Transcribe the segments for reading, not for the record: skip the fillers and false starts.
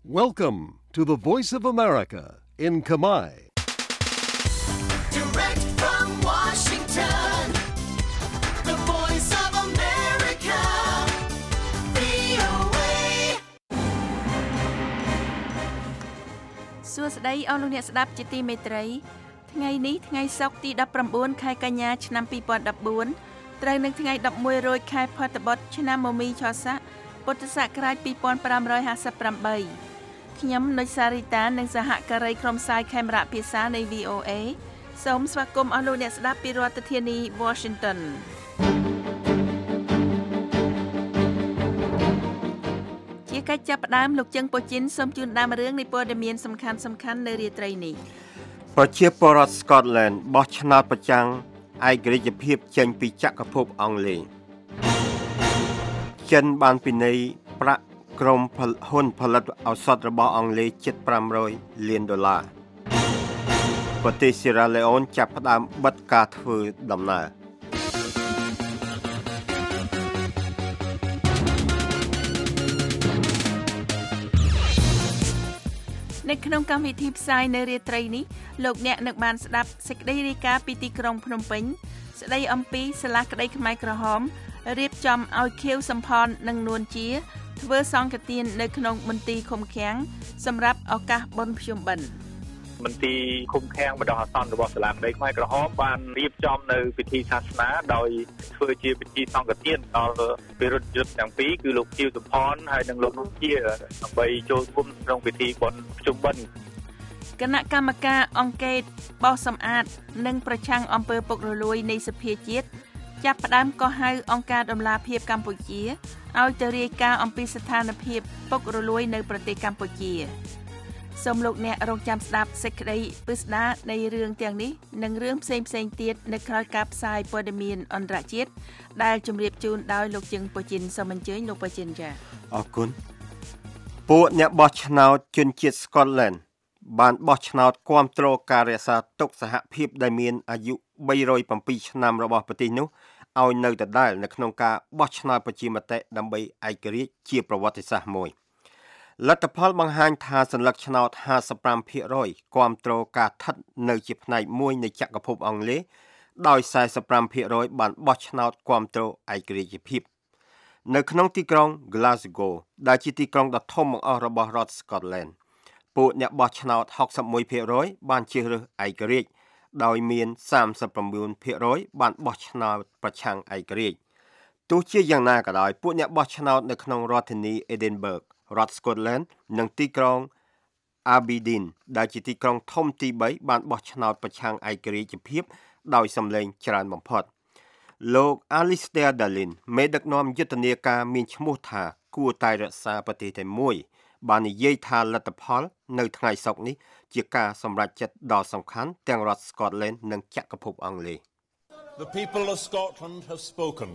Welcome to the Voice of America in Khmer. Direct from Washington, the Voice of America, VOA. សួស្តីអស់លោកអ្នកស្ដាប់ជាទីមេត្រីថ្ងៃនេះថ្ងៃសុក្រទី19ខែកញ្ញាឆ្នាំ2014ត្រូវនឹងថ្ងៃ11រោចខែផុតបុត្រឆ្នាំមមីឆស័កពុទ្ធសករាជ2558ខ្ញុំនុចសារីតានិងសហការីក្រុមផ្សាយខេមរៈភាសានៃ VOA សូមស្វាគមន៍អស់លោកអ្នកស្ដាប់ពីរដ្ឋធានី Washington ជាកិច្ចចាប់ផ្ដើមលោកជឹងពូជីនសូមជូនដើមរឿងនៃព័ត៌មានសំខាន់ៗនៅរាត្រីនេះប្រជាពលរដ្ឋ Scotland បោះឆ្នោតប្រចាំងឯករាជ្យភាពចេញពីចក្រភពអង់គ្លេសចិនបានពិន័យប្រាក់ក្រុមហ៊ុនផលិតឱសថរបស់អង់គ្លេសជិត$500 លានប្រទេសស៊ីរ៉ាឡេអូនចាប់ផ្ដើមបិទការធ្វើដំណើរនៅក្នុងកម្មវិធីផ្សាយនៅរាត្រីនេះលោកអ្នកនឹងបានស្ដាប់សេចក្តីរាយការណ៍ពីទីក្រុងភ្នំពេញស្ដីអំពីសាលាក្តីខ្មែរក្រហមរៀបចំឲ្យខៀវសំផននិងនួនជាធ្វើសង្ឃទាននៅក្នុងមន្ទីរឃុំឃាំងសម្រាប់ឱកាសបុណ្យភ្ជុំបិណ្ឌមន្ទីរឃុំឃាំងបណ្ដោះអាសន្នរបស់សាលាក្តីខ្មែរក្រហមបានរៀបចំនៅពិធីសាសនាដោយធ្វើជាពិធីសង្ឃទានដល់វិរុទ្ធយុទ្ធទាំងពីរគឺលោកខៀវសំផនហើយនិងលោកនួនជាដើម្បីចូលរួមក្នុងពិធីបុណ្យភ្ជុំបិណ្ឌគណៈកម្មការអង្គការបោសសម្អាតនិងប្រឆាំងអំពើពុករលួយនៃសភាជាតិចាប់ផ្ដើមកោះហៅអង្គការដំឡាភិបកម្ពុជាឲ្យទៅរាយការណ៍អំពីស្ថានភាពពុករលួយនៅប្រទេសកម្ពុជាសូមលោកអ្នករងចាំស្ដាប់សេចក្តីពិស្ដារនៃរឿងទាំងនេះនិងរឿងផ្សេងៗទៀតនៅក្រោយការផ្សាយព័ត៌មានអន្តរជាតិដែលជម្រាបជូនដោយលោកជឹងពូជីនសូមអញ្ជើញលោកពូជីនចា៎អរគុណពួកអ្នកបោះឆ្នោតជនជាតិ Scotland បានបោះឆ្នោតគាំទ្រការរក្សាទុកសហភាពដែលមានអាយុ307ឆ្នាំរបស់ប្រទេសនោះឲ្យនៅដដែលនៅក្នុងការបោះឆ្នោតប្រជាមតិដើម្បីឯករាជ្យជាប្រវត្តិសាស្ត្រមួយលទ្ធផលបង្ហាញថាសញ្ញាឆ្នោត 55% គាំទ្រការស្ថិតនៅជាផ្នែកមួយនៃចក្រភពអង់គ្លេសដោយ 45% បានបោះឆ្នោតគាំទ្រឯករាជ្យភាពនៅក្នុងទីក្រុង Glasgow ដែលជាទីក្រុងដ៏ធំបង្អស់របស់រដ្ឋ Scotland ពួកអ្នកបោះឆ្នោត 61% បានជ្រើសរើសឯករាជ្យដោយមាន 39% បានបោះឆ្នោតប្រឆាំងឯករាជ្យទោះជាយ៉ាងណាក៏ដោយពួកអ្នកបោះឆ្នោតនៅក្នុងរដ្ឋធានី Edinburgh រដ្ឋ Scotland និងទីក្រុង Aberdeen ដែលជាទីក្រុងធំទី3បានបោះឆ្នោតប្រឆាំងឯករាជ្យភាពដោយសម្លេងច្រើនបំផុតលោក Alistair Darling មេដឹកនាំយុទ្ធនាការមានឈ្មោះថាគួរតែរក្សាប្រទេសតែមួយបាននិយាយថាលទ្ធផលនៅថ្ងៃសុក្រនេះជាការសម្រេចចិត្តដ៏សំខាន់ទាំងរដ្ឋ Scotland និងចក្រភពអង់គ្លេស The people of Scotland have spoken.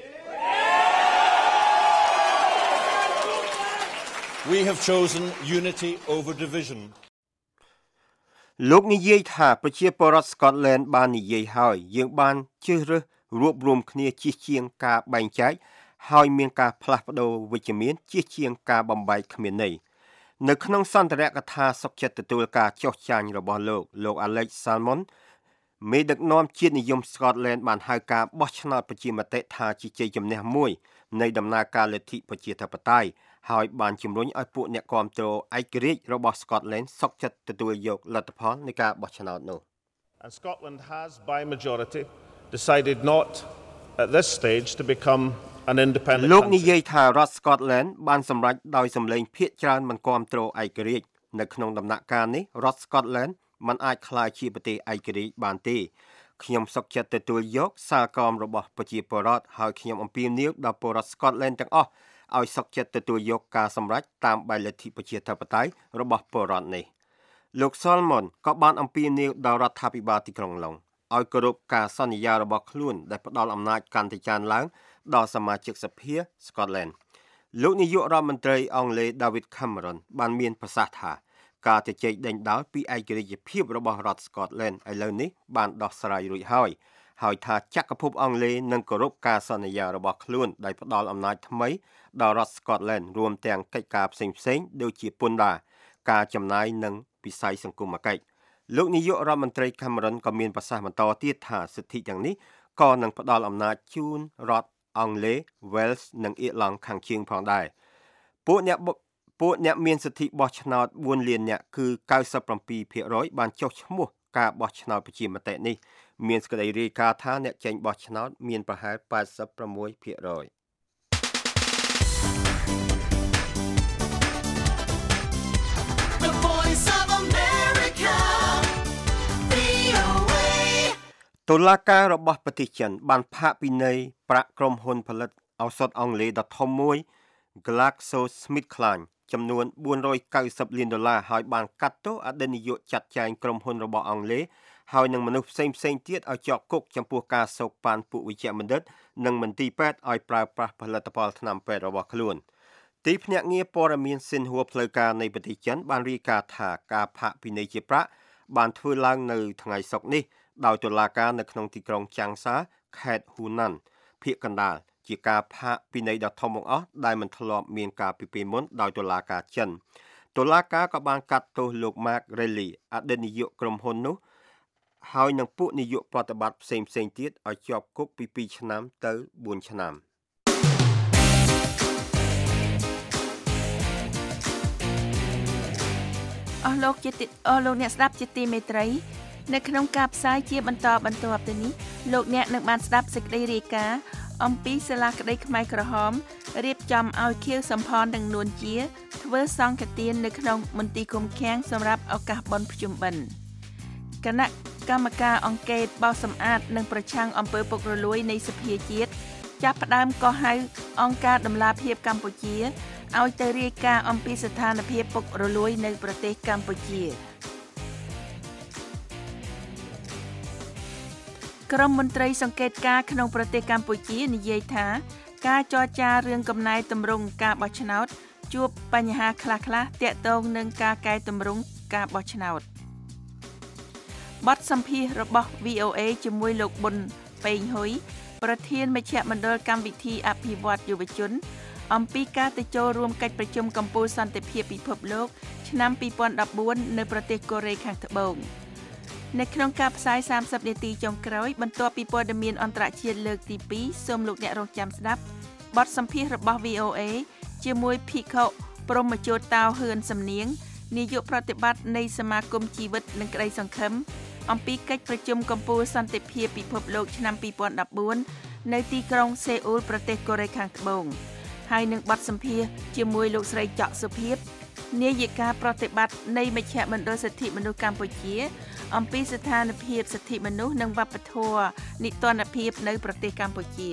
We have chosen unity over division. លោកនិយាយថាប្រជាពលរដ្ឋ Scotland បាននិយាយហើយយើងបានជ្រើសរើសរួបរวมគ្នាជៀសជាងការបែងចែកហើយមានការផ្លាស់ប្ដូរវិជ្ជមានជៀសជាងការបំបែកគ្មានន័យនៅក្នុងសន្ទរកថាសុខចិត្តទទួលការចោះចាញ់របស់លោក Alex Salmond មេដឹកនាំជាតិនិយម Scotland បានហៅការបោះឆ្នោតប្រជាមតិថាជាជ័យជំនះមួយនៃដំណើរការលទ្ធិប្រជាធិបតេយ្យហើយបានជំរុញឲ្យពួកអ្នកគាំទ្រឯករាជ្យរបស់ Scotland សុខចិត្តទទួលយកលទ្ធផលនៃការបោះឆ្នោតនោះ And Scotland has by majority decided not at this stage to become an independent លោកនិយាយថារដ្ឋ Scotland បានសម្រេចដោយសម្លេងភាគច្រើនមិនគាំទ្រឯករាជ្យនៅក្នុងដំណាក់កាលនេះរដ្ឋ Scotland មិនអាចក្លាយជាប្រទេសឯករាជ្យបានទេខ្ញុំសុខចិត្តទទួលយកសារកមរបស់ប្រជាពលរដ្ឋហើយខ្ញុំអំពាវនាវដល់ពលរដ្ឋ Scotland ទាំងអស់ឲ្យសុខចិត្តទទួលយកការសម្រេចតាមបែបលទ្ធិប្រជាធិបតេយ្យរបស់ពលរដ្ឋនេះលោក Salmond ក៏បានអំពាវនាវដល់រដ្ឋាភិបាលទីក្រុងឡុងឲ្យគោរពការសន្យារបស់ខ្លួនដែលផ្ដល់អំណាចកាន់តែច្រើនឡើងដល់សមាជិកសភា Scotland លោកនាយករដ្ឋមន្ត្រីអង់គ្លេស David Cameron បានមានប្រសាសន៍ថាការជជែកដេញដោលពីឯករាជ្យភាពរបស់រដ្ឋ Scotland ឥឡូវនេះបានដោះស្រាយរួចហើយហើយថាចក្រភពអង់គ្លេសនឹងគោរពការសន្យារបស់ខ្លួនដោយផ្ដល់អំណាចថ្មីដល់រដ្ឋ Scotland រួមទាំងកិច្ចការផ្សេងៗដូចជាពន្ធដារការចំណាយនិងវិស័យសង្គមគិច្ចលោកនាយករដ្ឋមន្ត្រី Cameron ក៏មានប្រសាសន៍បន្តទៀតថាសិទ្ធិទាំងនេះក៏នឹងផ្ដល់អំណាចជូនរដ្ឋអង់គ្លេស Wales និងអ៊ីរឡង់ខាងជើងផងដែរពួកអ្នកមានសិទ្ធិបោះឆ្នោត4លានអ្នកគឺ 97% បានចុះឈ្មោះការបោះឆ្នោតប្រជាមតិនេះមានសេចក្តីរាយការណ៍ថាអ្នកចេញបោះឆ្នោតមានប្រហែល 86% The Voice of America, VOA. តុលាការរបស់ប្រទេសចិនបានផាកពិន័យប្រាក់ក្រុមហ៊ុនផលិតឱសថអង់គ្លេសដ៏ធំមួយ GlaxoSmithKline ចំនួន$490 លានហើយបានកាត់ទោសអតីតនាយកចាត់ចែងក្រុមហ៊ុនរបស់អង់គ្លេសហើយនឹងមនុស្សផ្សេងទៀតឲ្យជាប់គុកចំពោះការសោកប៉ាន់ពួកវិជ្ជបណ្ឌិតនិងមន្ទីរពេទ្យឲ្យប្រើប្រាស់ផលិតផលថ្នាំពេទ្យរបស់ខ្លួនទីភ្នាក់ងារព័ត៌មានស៊ីនហួរផ្លូវការនៃប្រទេសចិនបានរាយការណ៍ថាការផាកពិន័យជាប្រាក់បានធ្វើឡើងនៅថ្ងៃសុក្រនេះដោយតុលាការនៅក្នុងទីក្រុងចាំងសាខេត្តហ៊ូណានភាគកណ្ដាលជាការផាកពិន័យដ៏ធំបង្អស់ដែលមិនធ្លាប់មានការពីពេលមុនដោយតុលាការចិនតុលាការក៏បានកាត់ទោសលោក Mark Riley អតីតនាយកក្រុមហ៊ុននោះហើយនឹងពួកនាយកប្រតិបត្តិផ្សេងទៀតឲ្យជាប់គុកពី2ឆ្នាំទៅ4ឆ្នាំអស់លោកអ្នកស្ដាប់ជាទីមេត្រីនៅក្នុងការផ្សាយជាបន្តបន្ទាប់ទៅនេះលោកអ្នកនឹងបានស្ដាប់សេចក្តីរាយការណ៍អំពីសាលាក្តីខ្មែរក្រហមរៀបចំឲ្យខៀវសំផននិងនួនជាធ្វើសង្ឃទាននៅក្នុងមន្ទីរឃុំឃាំងសម្រាប់ឱកាសបុណ្យភ្ជុំបិណ្ឌគណៈកម្មការអង្កេតបោសសម្អាតនិងប្រឆាំងអំពើពុករលួយនៃសភាជាតិចាប់ផ្ដើមកោះហៅអង្គការដំឡាភិបកម្ពុជាឲ្យទៅរាយការណ៍អំពីស្ថានភាពពុករលួយនៅប្រទេសកម្ពុជាក្រុមមន្ត្រីសង្កេតការណ៍ក្នុងប្រទេសកម្ពុជានិយាយថាការចរចារឿងកំណែទម្រង់ការបោះឆ្នោតជួបបញ្ហាខ្លះៗទាក់ទងនឹងការកែតម្រង់ការបោះឆ្នោតបទសម្ភាសន៍របស់ VOA ជាមួយលោកប៊ុនប៉េងហ៊ុយប្រធានមជ្ឈមណ្ឌលកម្មវិធីអភិវឌ្ឍយុវជនអំពីការទៅចូលរួមកិច្ចប្រជុំកំពូលសន្តិភាពពិភពលោកឆ្នាំ2014នៅប្រទេសកូរ៉េខាងត្បូងនៅក្នុងការផ្សាយ30នាទីចុងក្រោយបន្ទាប់ពីព័ត៌មានអន្តរជាតិលើកទី2សូមលោកអ្នករងចាំស្ដាប់បទសម្ភាសន៍របស់ VOA ជាមួយភិក្ខុព្រហ្មជោតោហ៊ឿនសំនៀងនាយកប្រតិបត្តិនៃសមាគមជីវិតនិងក្តីសង្ឃឹមអំពីកិច្ចប្រជុំកំពូលសន្តិភាពពិភពលោកឆ្នាំ2014នៅទីក្រុងសេអ៊ូលប្រទេសកូរ៉េខាងត្បូងហើយនឹងបទសម្ភាសន៍ជាមួយលោកស្រីច័កសុភាពនាយិកាប្រតិបត្តិនៃមជ្ឈមណ្ឌលសិទ្ធិមនុស្សកម្ពុជាអំពីស្ថានភាពសិទ្ធិមនុស្សនិងវប្បធម៌នីតិរដ្ឋភាពនៅប្រទេសកម្ពុជា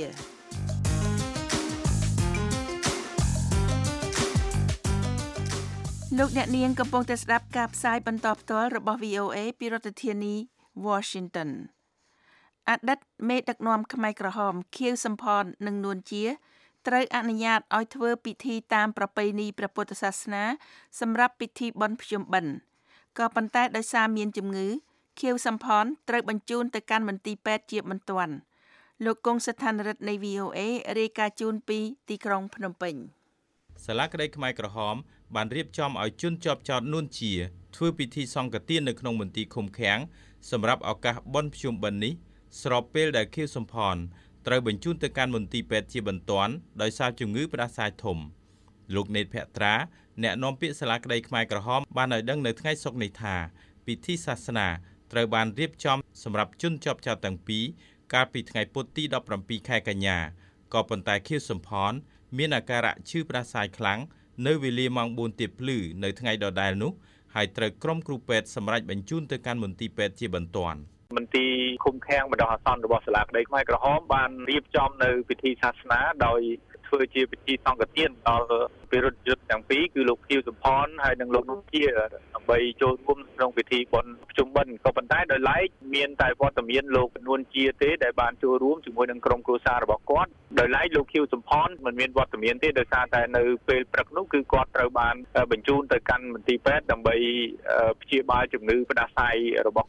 លោកអ្នកនាងកំពុងតែស្ដាប់ការផ្សាយបន្តផ្ទាល់របស់ VOA ពីរដ្ឋធានី Washington អតីតមេដឹកនាំខ្មែរក្រហមខៀវសំផននិងនួនជាត្រូវអនុញ្ញាតឲ្យធ្វើពិធីតាមប្រពៃណីព្រះពុទ្ធសាសនាសម្រាប់ពិធីបុណ្យភ្ជុំបិណ្ឌក៏ប៉ុន្តែដោយសារមានជំងឺខៀវសំផនត្រូវបញ្ជូនទៅកាន់មន្ទីរពេទ្យជាបន្ទាន់លោកគង់ស្ថានរិទ្ធនៃ VOA រាយការណ៍ជូនពីទីក្រុងភ្នំពេញសាលាក្តីខ្មែរក្រហមបានរៀបចំឲ្យជនជាប់ចោតនួនជាធ្វើពិធីសង្ឃទាននៅក្នុងមន្ទីរឃុំឃាំងសម្រាប់ឱកាសបុណ្យភ្ជុំបិណ្ឌនេះស្របពេលដែលខៀវសំផនត្រូវបញ្ជូនទៅកាន់មន្ទីរពេទ្យជាបន្ទាន់ដោយសារជំងឺផ្ដាសាយធំលោកណេតភក្ត្រាអ្នកនាំពាក្យសាលាក្តីខ្មែរក្រហមបានឲ្យដឹងនៅថ្ងៃសុក្រនេះថាពិធីសាសនាត្រូវបានរៀបចំសម្រាប់ជនជាប់ចោតទាំងពីរកាលពីថ្ងៃពុធទី17ខែកញ្ញាក៏ប៉ុន្តែខៀវសំផនមានអាការៈឈឺផ្ដាសាយខ្លាំងនៅវេលាម៉ោង 4 ទៀបភ្លឺនៅថ្ងៃដដែលនោះហើយត្រូវក្រុមគ្រូពេទ្យសម្រេចបញ្ជូនទៅកាន់មន្ទីរពេទ្យជាបន្ទាន់មន្ទីរឃុំឃាំងបណ្ដោះអាសន្នរបស់សាលាក្តីខ្មែរក្រហមបានរៀបចំនៅពិធីសាសនាដោយធ្វើជាពិធីសង្ឃទានដល់វិរុទ្ធយុទ្ធទាំងពីរគឺលោកខៀវសំផនហើយនិងលោកនួនជាដើម្បីចូលរួមក្នុងពិធីបុណ្យភ្ជុំបិណ្ឌក៏ប៉ុន្តែដោយឡែកមានតែវត្តមានលោកនួនជាទេដែលបានចូលរួមជាមួយនឹងក្រុមគ្រួសាររបស់គាត់ដោយឡែកលោកខៀវសំផនមិនមានវត្តមានទេដោយសារតែនៅពេលព្រឹកនោះគឺគាត់ត្រូវបានបញ្ជូនទៅកាន់មន្ទីរពេទ្យដើម្បីព្យាបាលជំងឺផ្ដាសាយរបស់គាត់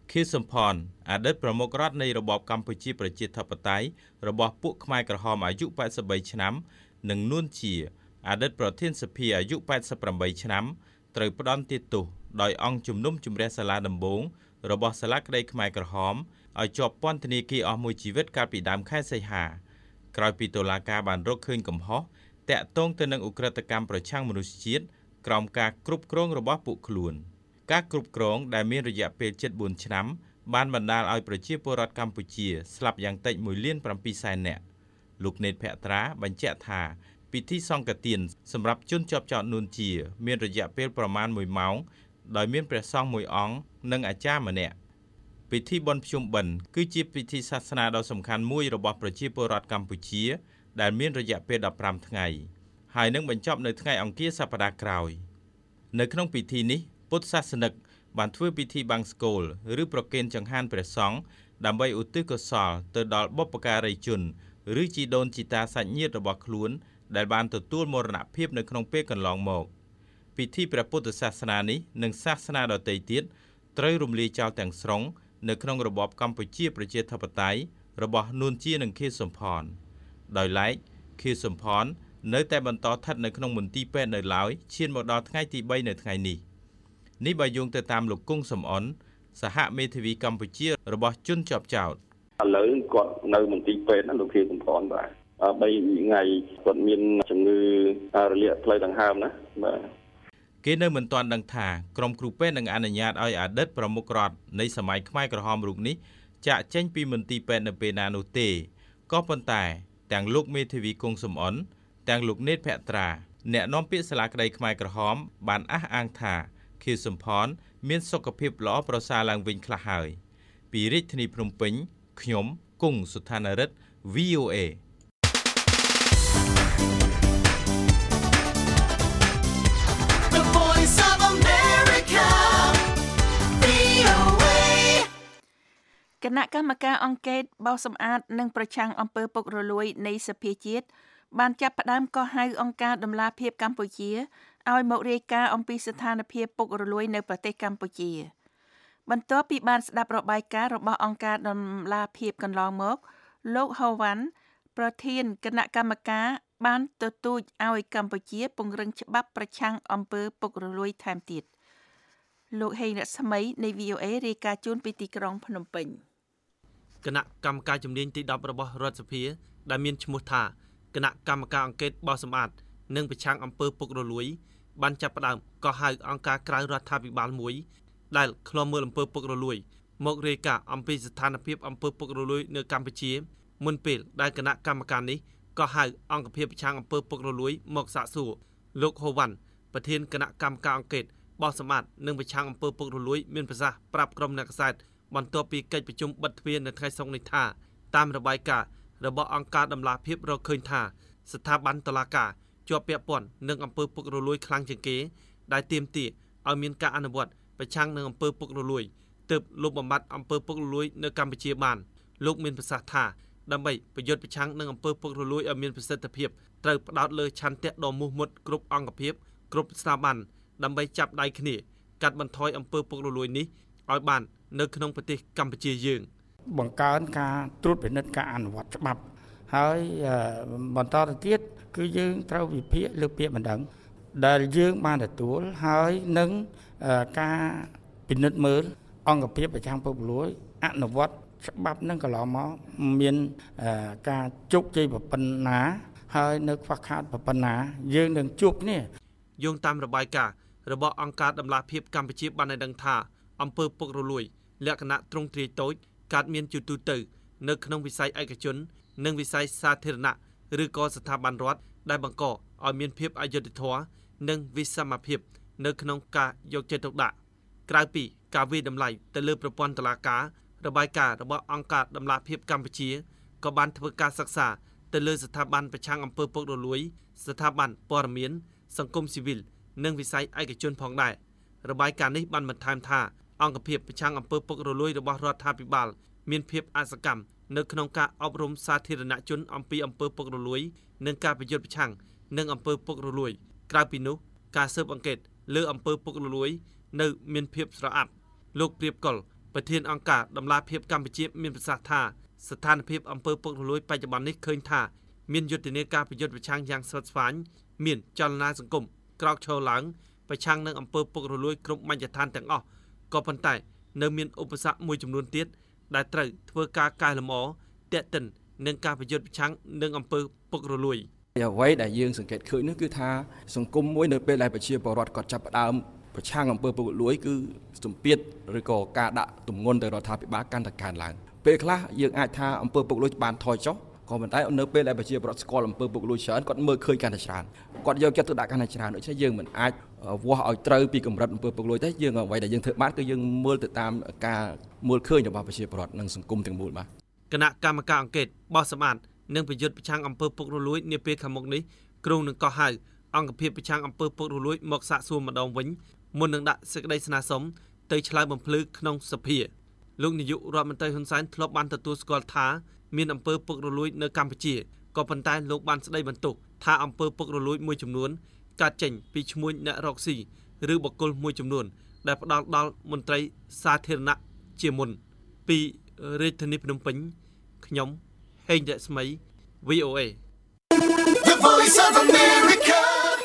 ខៀវសំផនអតីតប្រមុខរដ្ឋនៃរបបកម្ពុជាប្រជាធិបតេយ្យរបស់ពួកខ្មែរក្រហមអាយុ83ឆ្នាំនិងនួនជាអតីតប្រធានសភាអាយុ88ឆ្នាំត្រូវផ្ដន្ទាទោសដោយអង្គជំនុំជម្រះសាលាដំបងរបស់សាលាក្តីខ្មែរក្រហមឲ្យជាប់ពន្ធនាគារអស់មួយជីវិតកាលពីដើមខែសីហាក្រោយពីតុលាការបានរកឃើញកំហុសតាក់ទងទៅនឹងឧក្រិដ្ឋកម្មប្រឆាំងមនុស្សជាតិក្រោមការគ្រប់គ្រងរបស់ពួកខ្លួនការគ្រប់គ្រងដែលមានរយៈពេលជិត4ឆ្នាំបានបណ្ដាលឲ្យប្រជាពលរដ្ឋកម្ពុជាស្លាប់យ៉ាងតិច1.7 លាននាក់លោកណេតភក្ត្រាបញ្ជាក់ថាពិធីសង្ឃទានសម្រាប់ជនជាប់ចោទនួនជាមានរយៈពេលប្រមាណ1ម៉ោងដោយមានព្រះសង្ឃមួយអង្គនិងអាចារ្យម្នាក់ពិធីបុណ្យភ្ជុំបិណ្ឌគឺជាពិធីសាសនាដ៏សំខាន់មួយរបស់ប្រជាពលរដ្ឋកម្ពុជាដែលមានរយៈពេល15ថ្ងៃហើយនឹងបញ្ចប់នៅថ្ងៃអង្គារសប្តាហ៍ក្រោយនៅក្នុងពិធីនេះពុទ្ធសាសនិកបានធ្វើពិធីបង្សុកូលឬប្រគេនចង្ហាន់ព្រះសង្ឃដើម្បីឧទ្ទិសកុសលទៅដល់បុព្វការីជនឬជីដូនជីតាសាច់ញាតិរបស់ខ្លួនដែលបានទទួលមរណភាពនៅក្នុងពេលកន្លងមកពិធីព្រះពុទ្ធសាសនានេះនិងសាសនាដទៃទៀតត្រូវរំលាយចោលទាំងស្រុងនៅក្នុងរបបកម្ពុជាប្រជាធិបតេយ្យរបស់នួនជានិងខៀវសំផនដោយឡែកខៀវសំផននៅតែបន្តស្ថិតនៅក្នុងមន្ទីរពេទ្យនៅឡើយឈានមកដល់ថ្ងៃទី3នៅថ្ងៃនេះបើយោងទៅតាមលោកគង់សំអនសហមេធាវីកម្ពុជារបស់ជនជាប់ចោទឥឡូវគាត់នៅមន្ទីរពេទ្យណាលោកខៀវសំផនបាទ3ថ្ងៃគាត់មានជំងឺរលាកផ្លូវដង្ហើមណាបាទគេនៅមិនទាន់ដឹងថាក្រុមគ្រូពេទ្យនឹងអនុញ្ញាតឲ្យអតីតប្រមុខរដ្ឋនៃសម័យខ្មែរក្រហមរូបនេះចាកចេញពីមន្ទីរពេទ្យនៅពេលណានោះទេក៏ប៉ុន្តែទាំងលោកមេធាវីគង់សំអនទាំងលោកណេតភក្ត្រាអ្នកនាំពាក្យសាលាក្តីខ្មែរក្រហមបានអះអាងថាខៀវសំផនមានសុខភាពល្អប្រសើរឡើងវិញខ្លះហើយពីរាជធានីភ្នំពេញខ្ញុំគង់សុថានរិទ្ធ VOA The Voice of America, VOA. គណៈកម្មការអង្កេតបោសសម្អាតនិងប្រឆាំងអំពើពុករលួយនៃសភាជាតិបានចាប់ផ្ដើមកោះហៅអង្គការដំឡាភិបកម្ពុជាឲ្យមករាយការណ៍អំពីស្ថានភាពពុករលួយនៅប្រទេសកម្ពុជាបន្ទាប់ពីបានស្ដាប់របាយការណ៍របស់អង្គការដំឡាភិបកន្លងមកលោកហូវ៉ាន់ប្រធានគណៈកម្មការបានទទូចឲ្យកម្ពុជាពង្រឹងច្បាប់ប្រឆាំងអំពើពុករលួយថែមទៀតលោកហេងរស្មីនៃ VOA រាយការណ៍ជូនពីទីក្រុងភ្នំពេញគណៈកម្មការជំនាញទី10របស់រដ្ឋសភាដែលមានឈ្មោះថាគណៈកម្មការអង្កេតបោសសម្អាតនិងប្រឆាំងអំពើពុករលួយបានចាប់ផ្ដើមកោះហៅអង្គការក្រៅរដ្ឋាភិបាលមួយដែលឃ្លាំមើលអំពើពុករលួយមករាយការណ៍អំពីស្ថានភាពអំពើពុករលួយនៅកម្ពុជាមុនពេលដែលគណៈកម្មការនេះក៏ហៅអង្គភាពប្រឆាំងអំពើពុករលួយមកសាកសួរលោកហូវ៉ាន់ប្រធានគណៈកម្មការអង្កេតបោសសម្អាតនិងប្រឆាំងអំពើពុករលួយមានប្រសាសន៍ប្រាប់ក្រុមអ្នកកាសែតបន្ទាប់ពីកិច្ចប្រជុំបិទទ្វារនៅថ្ងៃសុក្រនេះថាតាមរបាយការណ៍របស់អង្គការដំឡាភិបរកឃើញថាស្ថាប័នតុលាការជាប់ពាក់ព័ន្ធនឹងអំពើពុករលួយខ្លាំងជាងគេដែលទាមទារឲ្យមានការអនុវត្តប្រឆាំងនឹងអំពើពុករលួយទើបលុបបំបាត់អំពើពុករលួយនៅកម្ពុជាបានលោកមានប្រសាសន៍ថាដើម្បីប្រយុទ្ធប្រឆាំងនឹងអំពើពុករលួយឲ្យមានប្រសិទ្ធភាពត្រូវផ្ដោតលើឆន្ទៈដ៏មោះមុតគ្រប់អង្គភាពគ្រប់ស្ថាប័នដើម្បីចាប់ដៃគ្នាកាត់បន្ថយអំពើពុករលួយនេះឲ្យបាននៅក្នុងប្រទេសកម្ពុជាយើងបង្កើនការត្រួតពិនិត្យការអនុវត្តច្បាប់ហើយបន្តទៅទៀតគឺយើងត្រូវវិភាគលើពាក្យបណ្ដឹងដែលយើងបានទទួលហើយនឹងការពិនិត្យមើលអង្គភាពប្រឆាំងពុករលួយអនុវត្តច្បាប់នឹងកន្លងមកមានការជោគជ័យប៉ុណ្ណាហើយនៅខ្វះខាតប៉ុណ្ណាយើងនឹងជួបគ្នាយោងតាមរបាយការណ៍របស់អង្គការដំឡាភិបកម្ពុជាបានឲ្យដឹងថាអំពើពុករលួយលក្ខណៈទ្រង់ទ្រាយតូចកើតមានជាទូទៅនៅក្នុងវិស័យឯកជននិងវិស័យសាធារណៈឬក៏ស្ថាប័នរដ្ឋដែលបង្កឲ្យមានភាពអយុត្តិធម៌និងវិសមភាពនៅក្នុងការយកចិត្តទុកដាក់ក្រៅពីការវិតម្លៃទៅលើប្រព័ន្ធតុលាការរបាយការណ៍របស់អង្គការដំឡាភិបកម្ពុជាក៏បានធ្វើការសិក្សាទៅលើស្ថាប័នប្រឆាំងអំពើពុករលួយស្ថាប័នព័ត៌មានសង្គមស៊ីវិលនិងវិស័យឯកជនផងដែររបាយការណ៍នេះបានបន្ថែមថាអង្គភាពប្រឆាំងអំពើពុករលួយរបស់រដ្ឋាភិបាលមានភាពអសកម្មនៅក្នុងការអប់រំសាធារណជនអំពីអំពើពុករលួយនិងការប្រយុទ្ធប្រឆាំងនឹងអំពើពុករលួយក្រៅពីនោះការស៊ើបអង្កេតលើអំពើពុករលួយនៅមានភាពស្រអាប់លោកព្រៀបកុលប្រធានអង្គការដំឡាភិបកម្ពុជាមានប្រសាសន៍ថាស្ថានភាពអំពើពុករលួយបច្ចុប្បន្ននេះឃើញថាមានយុទ្ធនាការប្រយុទ្ធប្រឆាំងយ៉ាងស្វិតស្វាញមានចលនាសង្គមក្រោកឈរឡើងប្រឆាំងនឹងអំពើពុករលួយគ្រប់មជ្ឈដ្ឋានទាំងអស់ក៏ប៉ុន្តែនៅមានឧបសគ្គមួយចំនួនទៀតដែលត្រូវធ្វើការកែលម្អទាក់ទិននឹងការប្រយុទ្ធប្រឆាំងនឹងអំពើពុករលួយអ្វីដែលយើងសង្កេតឃើញនោះគឺថាសង្គមមួយនៅពេលដែលប្រជាពលរដ្ឋគាត់ចាប់ផ្ដើមប្រឆាំងអំពើពុករលួយគឺសម្ពាធឬក៏ការដាក់ទម្ងន់ទៅរដ្ឋាភិបាលកាន់តែកើនឡើងពេលខ្លះយើងអាចថាអំពើពុករលួយបានថយចុះក៏ប៉ុន្តែនៅពេលដែលប្រជាពលរដ្ឋស្គាល់អំពើពុករលួយច្រើនគាត់មើលឃើញកាន់តែច្រើនគាត់យកចិត្តទុកដាក់កាន់តែច្រើនដូច្នេះយើងមិនអាចវាស់ឲ្យត្រូវពីកម្រិតអំពើពុករលួយទេយើងអ្វីដែលយើងធ្វើបានគឺយើងមើលទៅតាមការមើលឃើញរបស់ប្រជាពលរដ្ឋនិងសង្គមទាំងមូលបាទគណៈកម្មការអង្កេតបោះសម្អាតនិងប្រយុទ្ធប្រឆាំងអំពើពុករលួយនាពេលខាងមុខនេះគ្រោងនឹងកោះហៅអង្គភាពប្រឆាំងអំពើពុករលួយមកសាកសួរម្ដងវិញមុននឹងដាក់សេចក្តីស្នើសុំទៅឆ្លើយបំភ្លឺក្នុងសភាលោកនាយករដ្ឋមន្ត្រីហ៊ុនសែនធ្លាប់បានទទួលស្គាល់ថាមានអំពើពុករលួយនៅកម្ពុជាក៏ប៉ុន្តែលោកបានស្ដីបន្ទោសថាអំពើពុករលួយមួយចំនួនកើតចេញពីឈ្មោះអ្នករកស៊ីឬបុគ្គលមួយចំនួនដែលផ្ដាល់ដល់មន្ត្រីសាធារណៈជាមុនពីរាជធានីភ្នំពេញខ្ញុំហេងរស្មី VOA The Voice of America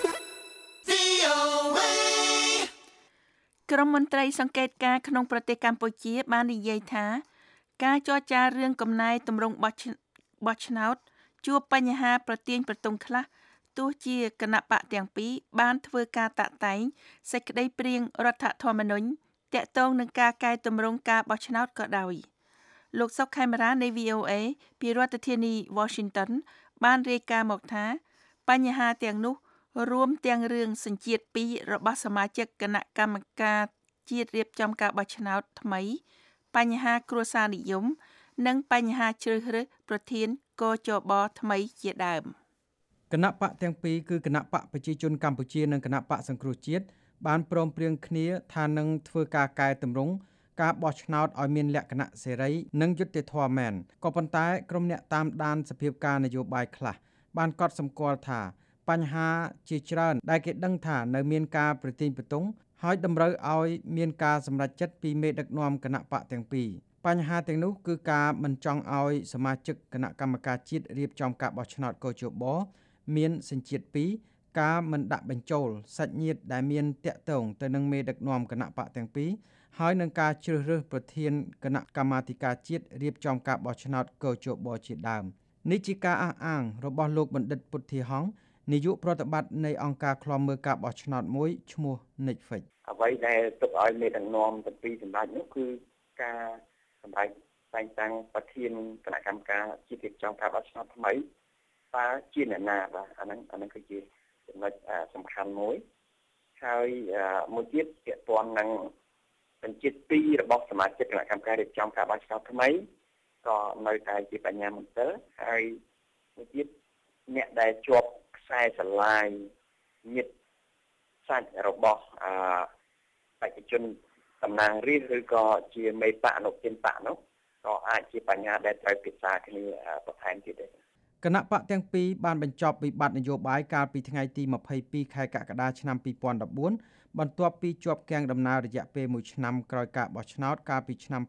VOA ក្រុមមន្ត្រីសង្កេតការណ៍ក្នុងប្រទេសកម្ពុជាបាននិយាយថាការចរចារឿងកំណែទម្រង់បោះឆ្នោតជួបបញ្ហាប្រទាញប្រទង់ខ្លះទោះជាគណៈបកទាំងពីរបានធ្វើការតាក់តែងសេចក្តីព្រាងរដ្ឋធម្មនុញ្ញតាក់ទងនឹងការកែទម្រង់ការបោះឆ្នោតក៏ដោយលោកសុកខេមរានៃ VOA ពីរដ្ឋធានី Washington បានរាយការណ៍មកថាបញ្ហាទាំងនោះរួមទាំងរឿងសញ្ជាតិ2របស់សមាជិកគណៈកម្មការជាតិរៀបចំការបោះឆ្នោតថ្មីបញ្ហាគ្រួសារនិយមនិងបញ្ហាជ្រើសរើសប្រធានកចបថ្មីជាដើមគណៈបកទាំងពីរគឺគណៈបកប្រជាជនកម្ពុជានិងគណៈបកសង្គ្រោះជាតិបានព្រមព្រៀងគ្នាថានឹងធ្វើការកែតម្រង់ការបោះឆ្នោតឲ្យមានលក្ខណៈសេរីនិងយុត្តិធម៌មែនក៏ប៉ុន្តែក្រុមអ្នកតាមដានសភាពការនយោបាយខ្លះបានកត់សម្គាល់ថាបញ្ហាជាច្រើនដែលគេដឹងថានៅមានការប្រទាញប្រទង់ហើយតម្រូវឲ្យមានការសម្រេចចិត្តពីមេដឹកនាំគណៈបកទាំងពីរបញ្ហាទាំងនោះគឺការមិនចង់ឲ្យសមាជិកគណៈកម្មការជាតិរៀបចំការបោះឆ្នោតកោជបមានសញ្ជាតិ2ការមិនដាក់បញ្ចូលសាច់ញាតិដែលមានតាក់ទងទៅនឹងមេដឹកនាំគណៈបកទាំងពីរហើយនឹងការជ្រើសរើសប្រធានគណៈកម្មាធិការជាតិរៀបចំការបោះឆ្នោតកោជបជាដើមនេះជាការអះអាងរបស់លោកបណ្ឌិតពុទ្ធាហង្សនាយកប្រតិបត្តិនៃអង្គការឃ្លាំមើលការបោះឆ្នោតមួយឈ្មោះ Netflix អ្វីដែលទុកឲ្យមេដឹកនាំទាំងពីរសម្ដេចនោះគឺការសម្រេចតែងតាំងប្រធានគណៈកម្មការជាតិរៀបចំការបោះឆ្នោតថ្មីតើជាអ្នកណាបាទអាហ្នឹងគឺជាចំណុចសំខាន់មួយហើយមួយទៀតពាក់ព័ន្ធនឹងបញ្ជា2របស់សមាជិកគណៈកម្មការរៀបចំការបោះឆ្នោតថ្មីក៏នៅតែជាបញ្ញាមន្ទិលហើយមួយទៀតអ្នកដែលជាប់ខ្សែស្រឡាយញាតិសាច់របស់បេក្ខជនតំណាងរាស្ត្រឬក៏ជាមេបកអនុប្រធានបកនោះក៏អាចជាបញ្ហាដែលត្រូវពិសាគ្នាបន្ថែមទៀតដែរគណៈបកទាំងពីរបានបញ្ចប់វិបត្តិនយោបាយកាលពីថ្ងៃទី22ខែកក្កដាឆ្នាំ2014បន្ទាប់ពីជាប់គាំងដំណើររយៈពេល1ឆ្នាំក្រោយការបោះឆ្នោតកាលពីឆ្នាំ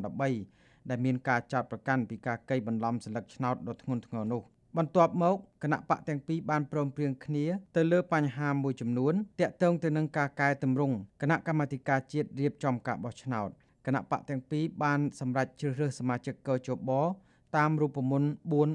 2013ដែលមានការចោទប្រកាន់ពីការកេងបន្លំសិលឹកឆ្នោតដ៏ធ្ងន់ធ្ងរនោះបន្ទាប់មកគណៈបកទាំងពីរបានព្រមព្រៀងគ្នាទៅលើបញ្ហាមួយចំនួនទាក់ទងទៅនឹងការកែតម្រង់គណៈកម្មាធិការជាតិរៀបចំការបោះឆ្នោតគណៈបកទាំងពីរបានសម្រេចជ្រើសរើសសមាជិកកជបតាមរូបមន្ត